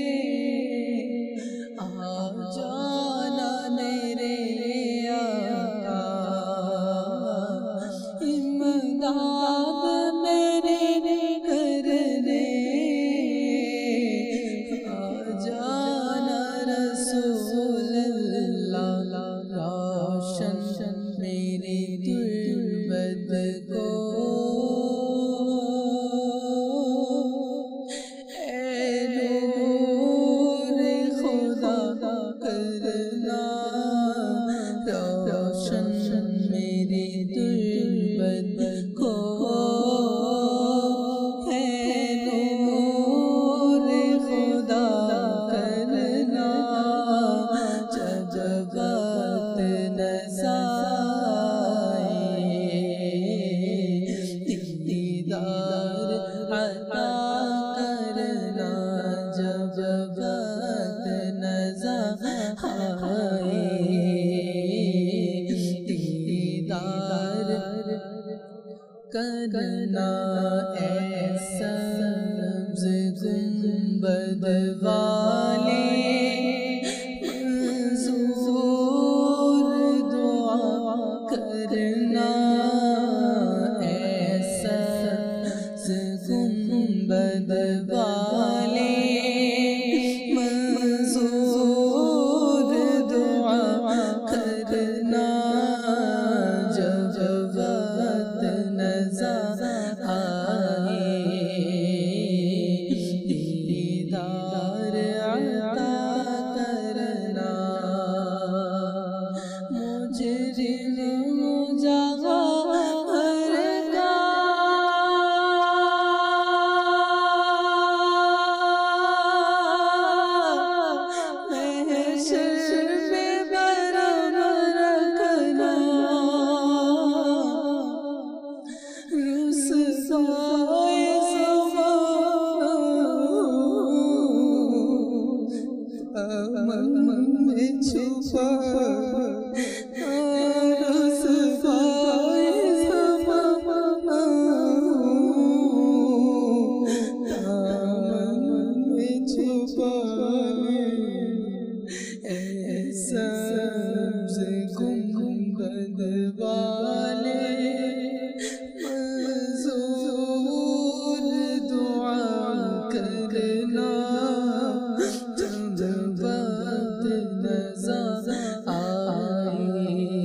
आ जाना मेरे आका, इमदाद मेरी कर रे, आ जाना रसूल अल्लाह, रोशन मेरी तुर्बत को, ऐ नूर खुदा करना रोशन मेरी तुर्बत को, ऐ नूर खुदा करना जब वक्त नज़र आए, दीदार अता करना जब वक्त नज़र आए, दीदार करना ऐसा गुंबद वाले, मंजूर दुआ करना ऐसा गुंबद वाले, मंजूर दुआ करना जब वक्त नज़र आए, दीदार अता करना मुजरिम जगह का महशर में बराबर रखना, रुसवाए ज़माना मन में छुपा, रुसवाए ज़माना मन में छुपा, ऐसा गुंबद वाले, मंजूर दुआ करना जब वक्त नज़र आए,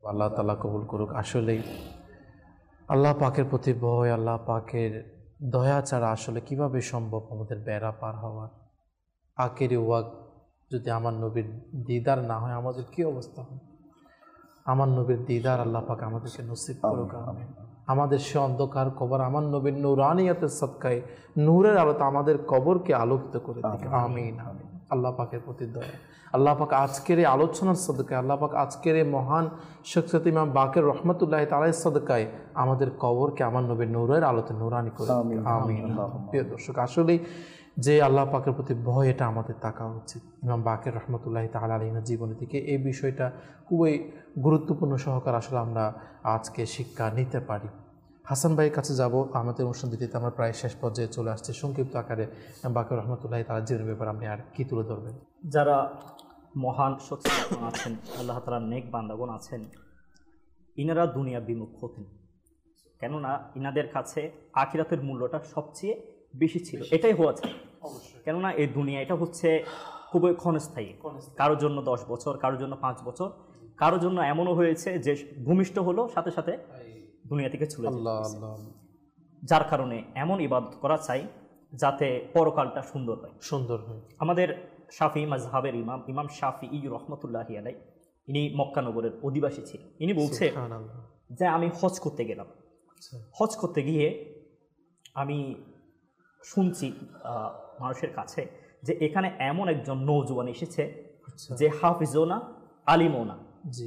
আল্লাহ তাআলা কবুল করুক। আসলেই আল্লাহ পাকের প্রতি ভয়, আল্লাহ পাকের দয়া ছাড়া আসলে কিভাবে সম্ভব আমাদের বেড়া পার হওয়ার। আখেরি ওয়াক্ত যদি আমার নবীর দিদার না হয় আমাদের কি অবস্থা হয়। আমার নবীর দিদার আল্লাহ পাক আমাদেরকে নসিব করুক। আমিন। আমাদের সে অন্ধকার কবর আমার নবীর নূরানিয়াতের সদকায় নূরের আলোতে আমাদের কবরকে আলোকিত করে দিক। আমিন আমিন। আল্লাহ পাকের প্রতি দয়া। আল্লাহ পাক আজকের এই আলোচনার সদকায়, আল্লাহ পাক আজকের এই মহান শখসিয়ত ইমাম বাকের রহমতুল্লাহ তাআলার সদকায় আমাদের কবরকে আমার নবীর নূরের আলোতে নূরানি করে দিক। আমিন। প্রিয় দর্শক, আসলেই যে আল্লাহ পাকের প্রতি ভয়, এটা আমাদের থাকা উচিত। ইমাম বাকের রহমতুল্লাহ তাআলা আলাইহির জীবনী থেকে এই বিষয়টা খুবই গুরুত্বপূর্ণ সহকারে আসলে আমরা আজকে শিক্ষা নিতে পারি। হাসান ভাইয়ের কাছে যাব। আমাদের অনুষ্ঠান দিতে আমরা প্রায় শেষ পর্যায়ে চলে আসছি। সংক্ষিপ্ত আকারে ইমাম বাকের রহমতুল্লাহ তাআলার জীবনের ব্যাপারে আপনি আর কি তুলে ধরবেন? যারা মহান শখসিয়ত আছেন, আল্লাহ তাআলার নেক বান্দাগণ আছেন, ইনারা দুনিয়া বিমুখ হতেন। কেননা ইনাদের কাছে আখিরাতের মূল্যটা সবচেয়ে বেশি ছিল। এটাই হয়েছে, কেননা এই দুনিয়া এটা হচ্ছে খুবই ক্ষণস্থায়ী। কারোর জন্য 10 বছর, কারোর জন্য 5 বছর, কারোর জন্য এমনও হয়েছে যে ভূমিষ্ঠ হলো সাথে সাথে দুনিয়া থেকে চলে যায়। যার কারণে এমন ইবাদত করা চাই যাতে পরকালটা সুন্দর হয়। আমাদের শাফি মাযহাবের ইমাম শাফিঈ রহমতুল্লাহি আলাইহি, ইনি মক্কা নগরের অধিবাসী ছিলেন। ইনি বলছে যে আমি হজ করতে গেলাম। হজ করতে গিয়ে আমি শুনছি মানুষের কাছে যে এখানে এমন একজন নওজোয়ান এসেছে যে হাফিজও না, আলিমও না,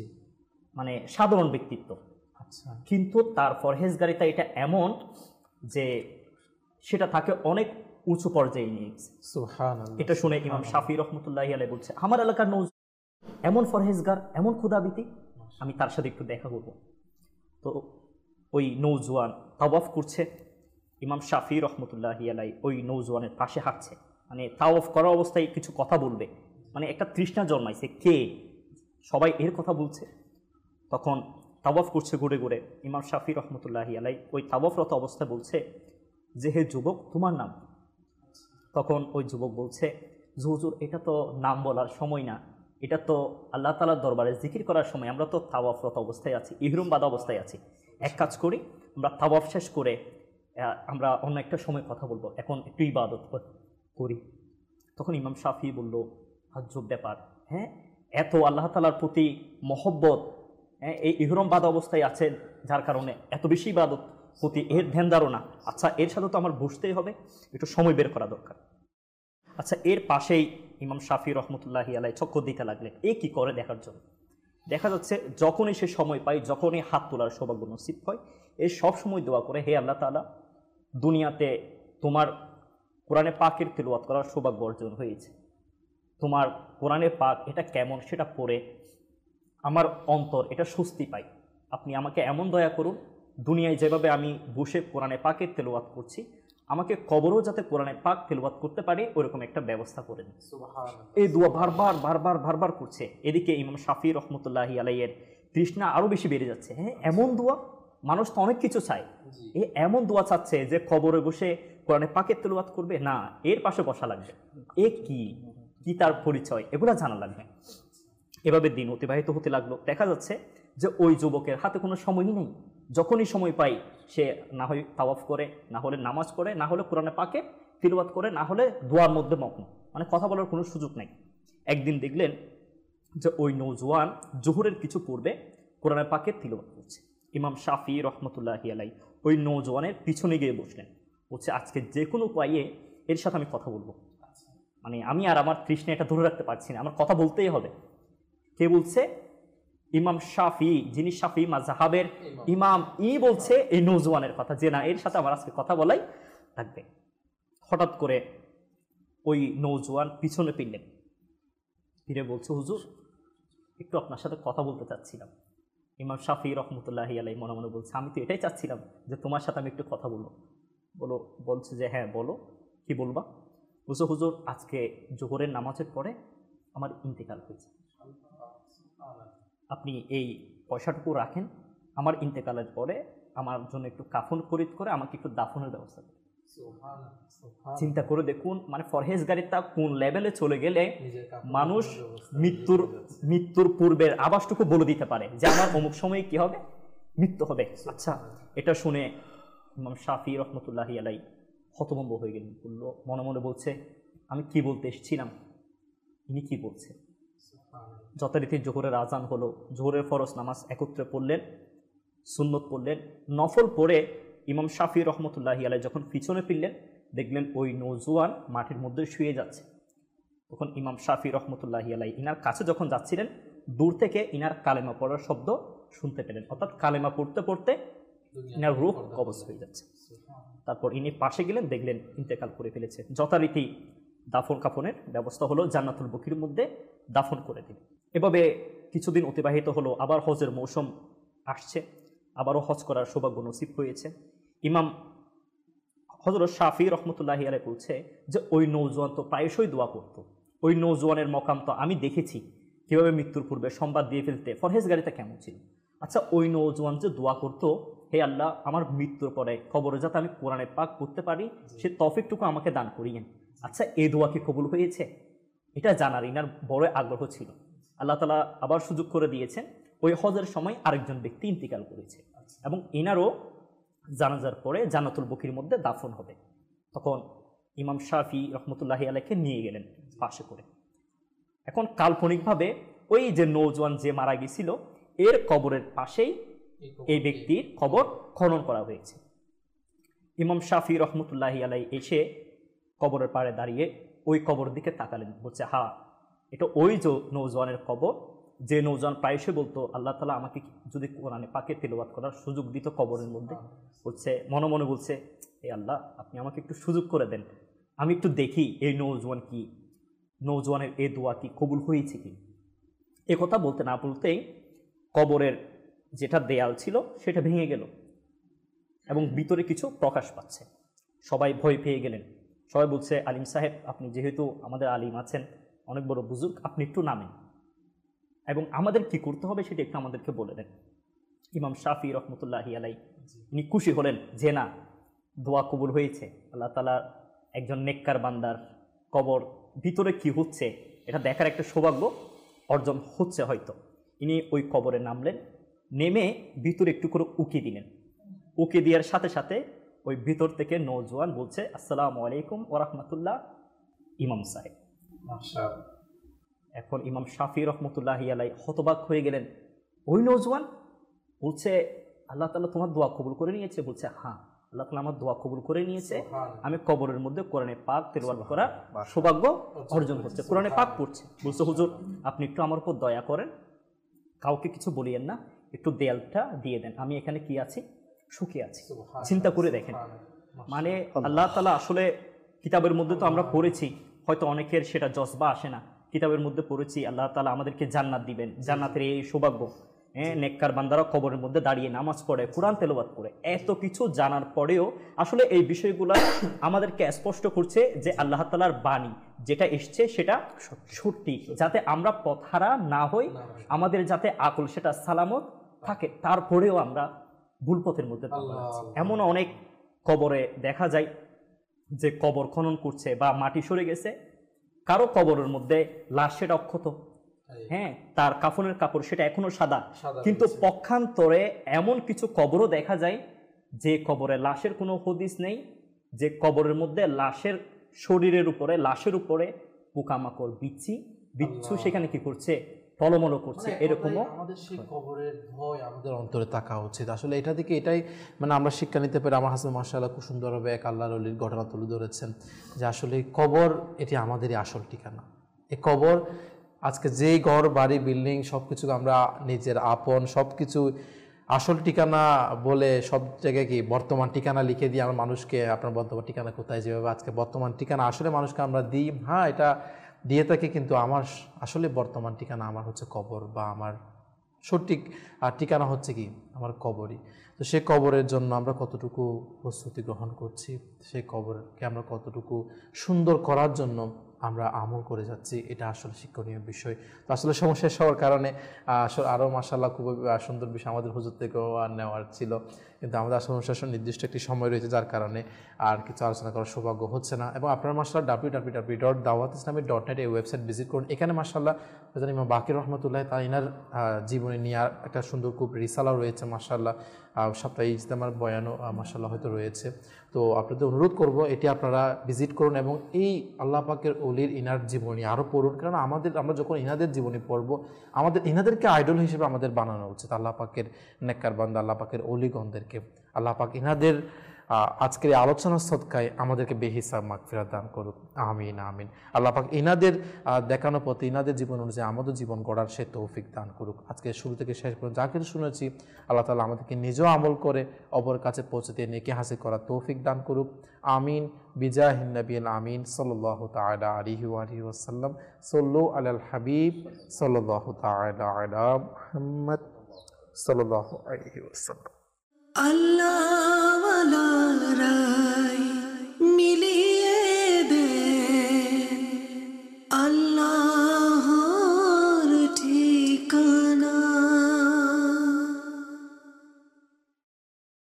মানে সাধারণ ব্যক্তিত্ব, কিন্তু তার ফরহেজগারিতা এটা এমন যে সেটা তাকে অনেক উঁচু পর্যায়ে নিয়ে গেছে। এটা শুনে ইমাম শাফি রহমতুল্লাহি আলাইহি বলছে, আমার এলাকার নওজোয়ান এমন ফরহেজগার, এমন ক্ষুধাবীতি, আমি তার সাথে একটু দেখা করব। তো ওই নওজোয়ান তাওয়াফ করছে, ইমাম শাফি রহমতুল্লাহি আলাইহি ওই নওজোয়ানের পাশে হাঁটছে, মানে তাওয়াফ করা অবস্থায় কিছু কথা বলবে, মানে একটা তৃষ্ণা জন্মাইছে, কে সবাই এর কথা বলছে। তখন তাওয়াফ করছে ঘুরে ঘুরে, ইমাম শাফি রহমতুল্লাহি আলাইহি ওই তাওয়াফরত অবস্থায় বলছে যে হে যুবক, তোমার নাম? তখন ওই যুবক বলছে যে হুজুর, এটা তো নাম বলার সময় না, এটা তো আল্লাহ তাআলার দরবারে জিকির করার সময়, আমরা তো তাওয়াফরত অবস্থায় আছি, ইহরাম বাঁধা অবস্থায় আছি। এক কাজ করি, আমরা তাওয়াফ শেষ করে আমরা অন্য একটা সময় কথা বলবো, এখন একটু ইবাদত করি। তখন ইমাম শাফি বলল, আজব ব্যাপার, হ্যাঁ, এত আল্লাহ তাআলার প্রতি মহব্বত, হ্যাঁ, এই ইহরাম বাঁধা অবস্থায় আছে, যার কারণে এত বেশি ইবাদত প্রতি এর ধ্যান ধারণা। আচ্ছা, এর সাথে তো আমার বসতেই হবে, একটু সময় বের করা দরকার। আচ্ছা, এর পাশেই ইমাম শাফি রহমতুল্লাহি আলাইহি চক্কর দিতে লাগলেন এ কি করে দেখার জন্য। দেখা যাচ্ছে যখনই সে সময় পায়, যখনই হাত তোলার সৌভাগ্য নসিব হয়, এ সব সময় দোয়া করে, হে আল্লাহ তাআলা, দুনিয়াতে তোমার কোরআনে পাকের তিলাওয়াত করার সৌভাগ্য অর্জন হয়েছে, তোমার কোরআনে পাক এটা কেমন সেটা পড়ে আমার অন্তর এটা স্বস্তি পাই। আপনি আমাকে এমন দয়া করুন, দুনিয়ায় যেভাবে আমি বসে কোরআনে পাকের তিলাওয়াত করছি, আমাকে কবরও যাতে কোরআনে পাক তিলাওয়াত করতে পারি ওরকম একটা ব্যবস্থা করে দিন। এই দোয়া বারবার বারবার বারবার করছে। এদিকে ইমাম শাফি রহমতুল্লাহি আলাইহির তৃষ্ণা আরও বেশি বেড়ে যাচ্ছে। হ্যাঁ, এমন দোয়া, মানুষ তো অনেক কিছু চায়, এমন দোয়া চাচ্ছে যে কবরে বসে কোরআনে পাকের তিলাওয়াত করবে না, এর পাশে বসা লাগবে, এ কি তার পরিচয়, এগুলা জানা লাগবে। এভাবে দিন অতিবাহিত হতে লাগলো। দেখা যাচ্ছে যে ওই যুবকের হাতে কোনো সময়ই নেই, যখনই সময় পাই সে না হয় তাওয়াফ করে, না হলে নামাজ পড়ে, না হলে কোরআনে পাকে তিলাওয়াত করে, না হলে দোয়ার মধ্যে মগ্ন, মানে কথা বলার কোনো সুযোগ নেই। একদিন দেখলেন যে ওই নওজোয়ান জোহরের কিছু পূর্বে কোরআনে পাকে তিলাওয়াত করছে। ইমাম শাফি রহমতুল্লাহি আলাইহি ওই নওজোয়ানের পিছনে গিয়ে বসলেন, বলছে আজকে যে কোনো উপায়ে এর সাথে আমি কথা বলবো, মানে আমি আর আমার তৃষ্ণা এটা ধরে রাখতে পারছি না, আমার কথা বলতেই হবে। কে বলছে? ইমাম শাফি, যিনি শাফি মাযহাবের ইমাম, বলছে এই নওজোয়ানের কথা, যে না, এর সাথে আমার আজকে কথা বলাই লাগবে। হঠাৎ করে ওই নওজোয়ান পিছনে ফিরলেন, ফিরে বলছে, হুজুর, একটু আপনার সাথে কথা বলতে চাচ্ছিলাম। ইমাম শাফি রহমতুল্লাহি আলাইহি মনে মনে বলছে, আমি তো এটাই চাচ্ছিলাম যে তোমার সাথে আমি একটু কথা বলবো। বলছে যে হ্যাঁ বলো, কি বলবা? বলছে, হুজুর, আজকে জোহরের নামাজের পরে আমার ইন্তেকাল হয়েছে, আপনি এই পয়সাটুকু রাখেন, আমার ইন্তেকালের পরে আমার জন্য একটু কাফন খরিদ করে আমাকে একটু দাফনের ব্যবস্থা করেন। চিন্তা করে দেখুন, মানে পরহেজগারিতা কোন লেভেলে চলে গেলে মানুষ মৃত্যুর পূর্বের আভাসটুকু বলে দিতে পারে যে আমার অমুক সময়ে কি হবে, মৃত্যু হবে। আচ্ছা, এটা শুনে ইমাম শাফি রহমতুল্লাহি আলাই হতভম্ব হয়ে গেলেন। বললো, মনে মনে বলছে, আমি কি বলতে এসেছিলাম, ইনি কি বলছে। যথারীতি জোহরের আজান হলো, জোহরের ফরজ নামাজ একত্রে পড়লেন, সুন্নত পড়লেন, নফল পড়ে ইমাম শাফি রহমতুল্লাহি আলাই যখন পিছনে ফিরলেন, দেখলেন ওই নৌজওয়ান মাটির মধ্যে শুয়ে যাচ্ছে। তখন ইমাম শাফি রহমতুল্লাহি আলাই ইনার কাছে যখন যাচ্ছিলেন, দূর থেকে ইনার কালেমা পড়ার শব্দ শুনতে পেলেন, অর্থাৎ কালেমা পড়তে পড়তে ইনার রূহ কবজ হয়ে যাচ্ছে। তারপর ইনি পাশে গেলেন, দেখলেন ইন্তেকাল করে ফেলেছে। যথারীতি দাফন কাফনের ব্যবস্থা হলো, জান্নাতুল বকির মধ্যে দাফন করে দিলেন। এভাবে কিছুদিন অতিবাহিত হলো, আবার হজের মৌসুম আসছে, আবারও হজ করার সৌভাগ্য নসিব হয়েছে। ইমাম হযরত শাফি রহমতুল্লাহি আলাইহি বলছে যে ওই নৌজওয়ান তো প্রায়শই দোয়া করতো, ওই নৌজওয়ানের মকাম তো আমি দেখেছি কীভাবে মৃত্যুর পূর্বে সংবাদ দিয়ে ফেলতে পরহেজগারিতা কেমন ছিল। আচ্ছা, ওই নৌজওয়ান যে দোয়া করতো, হে আল্লাহ, আমার মৃত্যুর পরে কবরে যাতে আমি কোরআনে পাক পড়তে পারি সে তৌফিকটুকু আমাকে দান করিয়েন। আচ্ছা, এই দোয়া কি কবুল হয়েছে, এটা জানার ইনার বড় আগ্রহ ছিল। আল্লাহ তাআলা আবার সুযোগ করে দিয়েছেন, ওই হজের সময় আরেকজন ব্যক্তি ইন্তিকাল করেছে এবং ইনারও জানাজার পরে জান্নাতুল বকির মধ্যে দাফন হবে। তখন ইমাম শাফি রহমতুল্লাহি আলাইকে নিয়ে গেলেন পাশে করে। এখন কাল্পনিকভাবে ওই যে নৌজওয়ান যে মারা গেছিল এর কবরের পাশেই এই ব্যক্তির কবর খনন করা হয়েছে। ইমাম শাফি রহমতুল্লাহি আলাই এসে কবরের পাড়ে দাঁড়িয়ে ওই কবর দিকে তাকালেন, বলছে, হ্যাঁ, এটা ওই যে নৌজওয়ানের কবর, যে নৌজওয়ান প্রায়শই বলতো আল্লাহ তাআলা আমাকে যদি কোরআনে পাকে তিলাওয়াত করার সুযোগ দিত কবরের মধ্যে। বলছে, মনে মনে বলছে, এ আল্লাহ, আপনি আমাকে একটু সুযোগ করে দেন, আমি একটু দেখি এই নৌজওয়ান কি, নৌজওয়ানের এই দোয়া কি কবুল হয়েছে কি। এ কথা বলতে না বলতেই কবরের যেটা দেয়াল ছিল সেটা ভেঙে গেল এবং ভিতরে কিছু প্রকাশ পাচ্ছে। সবাই ভয় পেয়ে গেলেন। সবাই বলছে, আলিম সাহেব, আপনি যেহেতু আমাদের আলিম আছেন, অনেক বড় বুজুর্গ, আপনি একটু নামেন এবং আমাদের কি করতে হবে সেটা একটু আমাদেরকে বলে দেন। ইমাম শাফি রহমতুল্লাহি আলাই ইনি খুশি হলেন যে না, দোয়া কবুল হয়েছে, আল্লাহ তাআলা একজন নেককার বান্দার কবর ভিতরে কি হচ্ছে এটা দেখার একটা সৌভাগ্য অর্জন হচ্ছে হয়তো। ইনি ওই কবরে নামলেন, নেমে ভিতরে একটু করে উকি দিলেন। উকি দেওয়ার সাথে সাথে ওই ভিতর থেকে নওজোয়ান বলছে, আসসালামু আলাইকুম ওয়া রাহমাতুল্লাহ ইমাম সাহেব। এখন ইমাম শাফি রহমতুল্লাহি আলাই হতবাক হয়ে গেলেন। ওই নওজোয়ান বলছে, আল্লাহ তাআলা তোমার দোয়া কবুল করে নিয়েছে। বলছে, হ্যাঁ, আল্লাহ তাআলা আমার দোয়া কবুল করে নিয়েছে, আমি কবরের মধ্যে কোরআনে পাক তিলাওয়াত করার সৌভাগ্য অর্জন হচ্ছে, কোরআনে পাক পড়ছে। বলছে, হুজুর, আপনি একটু আমার উপর দয়া করেন, কাউকে কিছু বলিয়েন না, একটু দেয়ালটা দিয়ে দেন, আমি এখানে কি আছি, সুখী আছি। চিন্তা করে দেখেন, মানে আল্লাহ তাআলা আসলে কিতাবের মধ্যে তো আমরা পড়েছি, হয়তো অনেকের সেটা জজবা আসে না, কিতাবের মধ্যে পড়েছি আল্লাহ তাআলা আমাদেরকে জান্নাত দিবেন, জান্নাতের এই সৌভাগ্য, নেককার বান্দারা কবরের মধ্যে দাঁড়িয়ে নামাজ পড়ে, কোরআন তেলাওয়াত করে, এত কিছু জানার পরেও আসলে এই বিষয়গুলো আমাদেরকে স্পষ্ট করছে যে আল্লাহ তাআলার বাণী যেটা এসছে সেটা সত্যি, যাতে আমরা পথহারা না হই, আমাদের যাতে আকল সেটা সালামত থাকে, তারপরেও আমরা ভুল পথের মধ্যে। এমন অনেক কবরে দেখা যায় যে কবর খনন করছে বা মাটি সরে গেছে, কারো কবরের মধ্যে লাশ সেটা অক্ষত, হ্যাঁ, তার কাফনের কাপড় সেটা এখনো সাদা, কিন্তু পক্ষান্তরে এমন কিছু কবরও দেখা যায় যে কবরে লাশের কোনো হদিস নেই, যে কবরের মধ্যে লাশের শরীরের উপরে, লাশের উপরে পোকামাকড়, বিচ্ছু সেখানে কি করছে, টলমল করছে। এরকমও আমাদের সেই কবরের ভয় আমাদের অন্তরে থাকা উচিত। আসলে এটা থেকে এটাই মানে আমরা শিক্ষা নিতে পারি। আমার হাসান মাশাআল্লাহ খুব সুন্দরভাবে এক আল্লাহর ওলির ঘটনা তুলে ধরেছেন যে আসলে কবর এটি আমাদেরই আসল ঠিকানা। এই কবর আজকে যেই ঘর বাড়ি বিল্ডিং সব কিছু আমরা নিজের আপন সব কিছু আসল ঠিকানা বলে সব জায়গায় কি বর্তমান ঠিকানা লিখে দিই আমরা মানুষকে, আপনার বর্তমান ঠিকানা কোথায়, যেভাবে আজকে বর্তমান ঠিকানা আসলে মানুষকে আমরা দিই, হ্যাঁ এটা দিয়ে থাকি, কিন্তু আমার আসলে বর্তমান ঠিকানা আমার হচ্ছে কবর, বা আমার সঠিক ঠিকানা হচ্ছে কি আমার কবরই। তো সেই কবরের জন্য আমরা কতটুকু প্রস্তুতি গ্রহণ করছি, সেই কবরকে আমরা কতটুকু সুন্দর করার জন্য আমরা আমল করে যাচ্ছি, এটা আসলে শিক্ষণীয় বিষয়। তো আসলে সময় শেষ হওয়ার কারণে আরও মাশাআল্লাহ খুব সুন্দর বিষয় আমাদের হুজুর থেকেও নেওয়ার ছিল। কিন্তু আমাদের আসলে অনুষ্ঠান নির্দিষ্ট একটি সময় রয়েছে, যার কারণে আর কিছু আলোচনা করার সৌভাগ্য হচ্ছে না। এবং আপনারা মাশাআল্লাহ www.dawatislami.net এই ওয়েবসাইট ভিজিট করুন। এখানে মাশাআল্লাহ ইমাম বাকির রহমতুল্লাহ তাআলা ইনার জীবনী নিয়ে একটা সুন্দর খুব রিসালাও রয়েছে মাশাআল্লাহ, সাপ্তাহিক ইজতেমার বয়ানও মাশাআল্লাহ হয়তো রয়েছে। তো আপনাদের অনুরোধ করব এটি আপনারা ভিজিট করুন এবং এই আল্লাহ পাকের ওলির ইনার জীবনী আরও পড়ুন, কারণ আমরা যখন ইনাদের জীবনী পড়ব ইনাদেরকে আইডল হিসেবে আমাদের বানানো উচিত। আল্লাহ পাকের নেককার বান্দা, আল্লাহ পাকের ওলিগণদেরকে আল্লাহ পাক ইনাদের আজকের এই আলোচনার সদকায় আমাদেরকে বেহিসাব মাগফিরাত দান করুক, আমিন আমিন। আল্লাহ পাক ইনাদের দেখানো পথে ইনাদের জীবন অনুযায়ী আমাদের জীবন গড়ার সে তৌফিক দান করুক। আজকে শুরু থেকে শেষ পর্যন্ত যা কিছু শুনেছি আল্লাহ তাআলা আমাদেরকে নিজেও আমল করে অপর কাছে পৌঁছে দিয়ে নেকি হাসিল করার তৌফিক দান করুক, আমিন। বিজাহিন নবিয়িল আমিন সাল্লাল্লাহু তাআলা আলাইহি ওয়া আলিহি ওয়াসাল্লাম। সাল্লু আলাল হাবিব সাল্লাল্লাহু তাআলা আলা মুহাম্মদ সাল্লাল্লাহু আলাইহি ওয়াসাল্লাম। আল্লাহ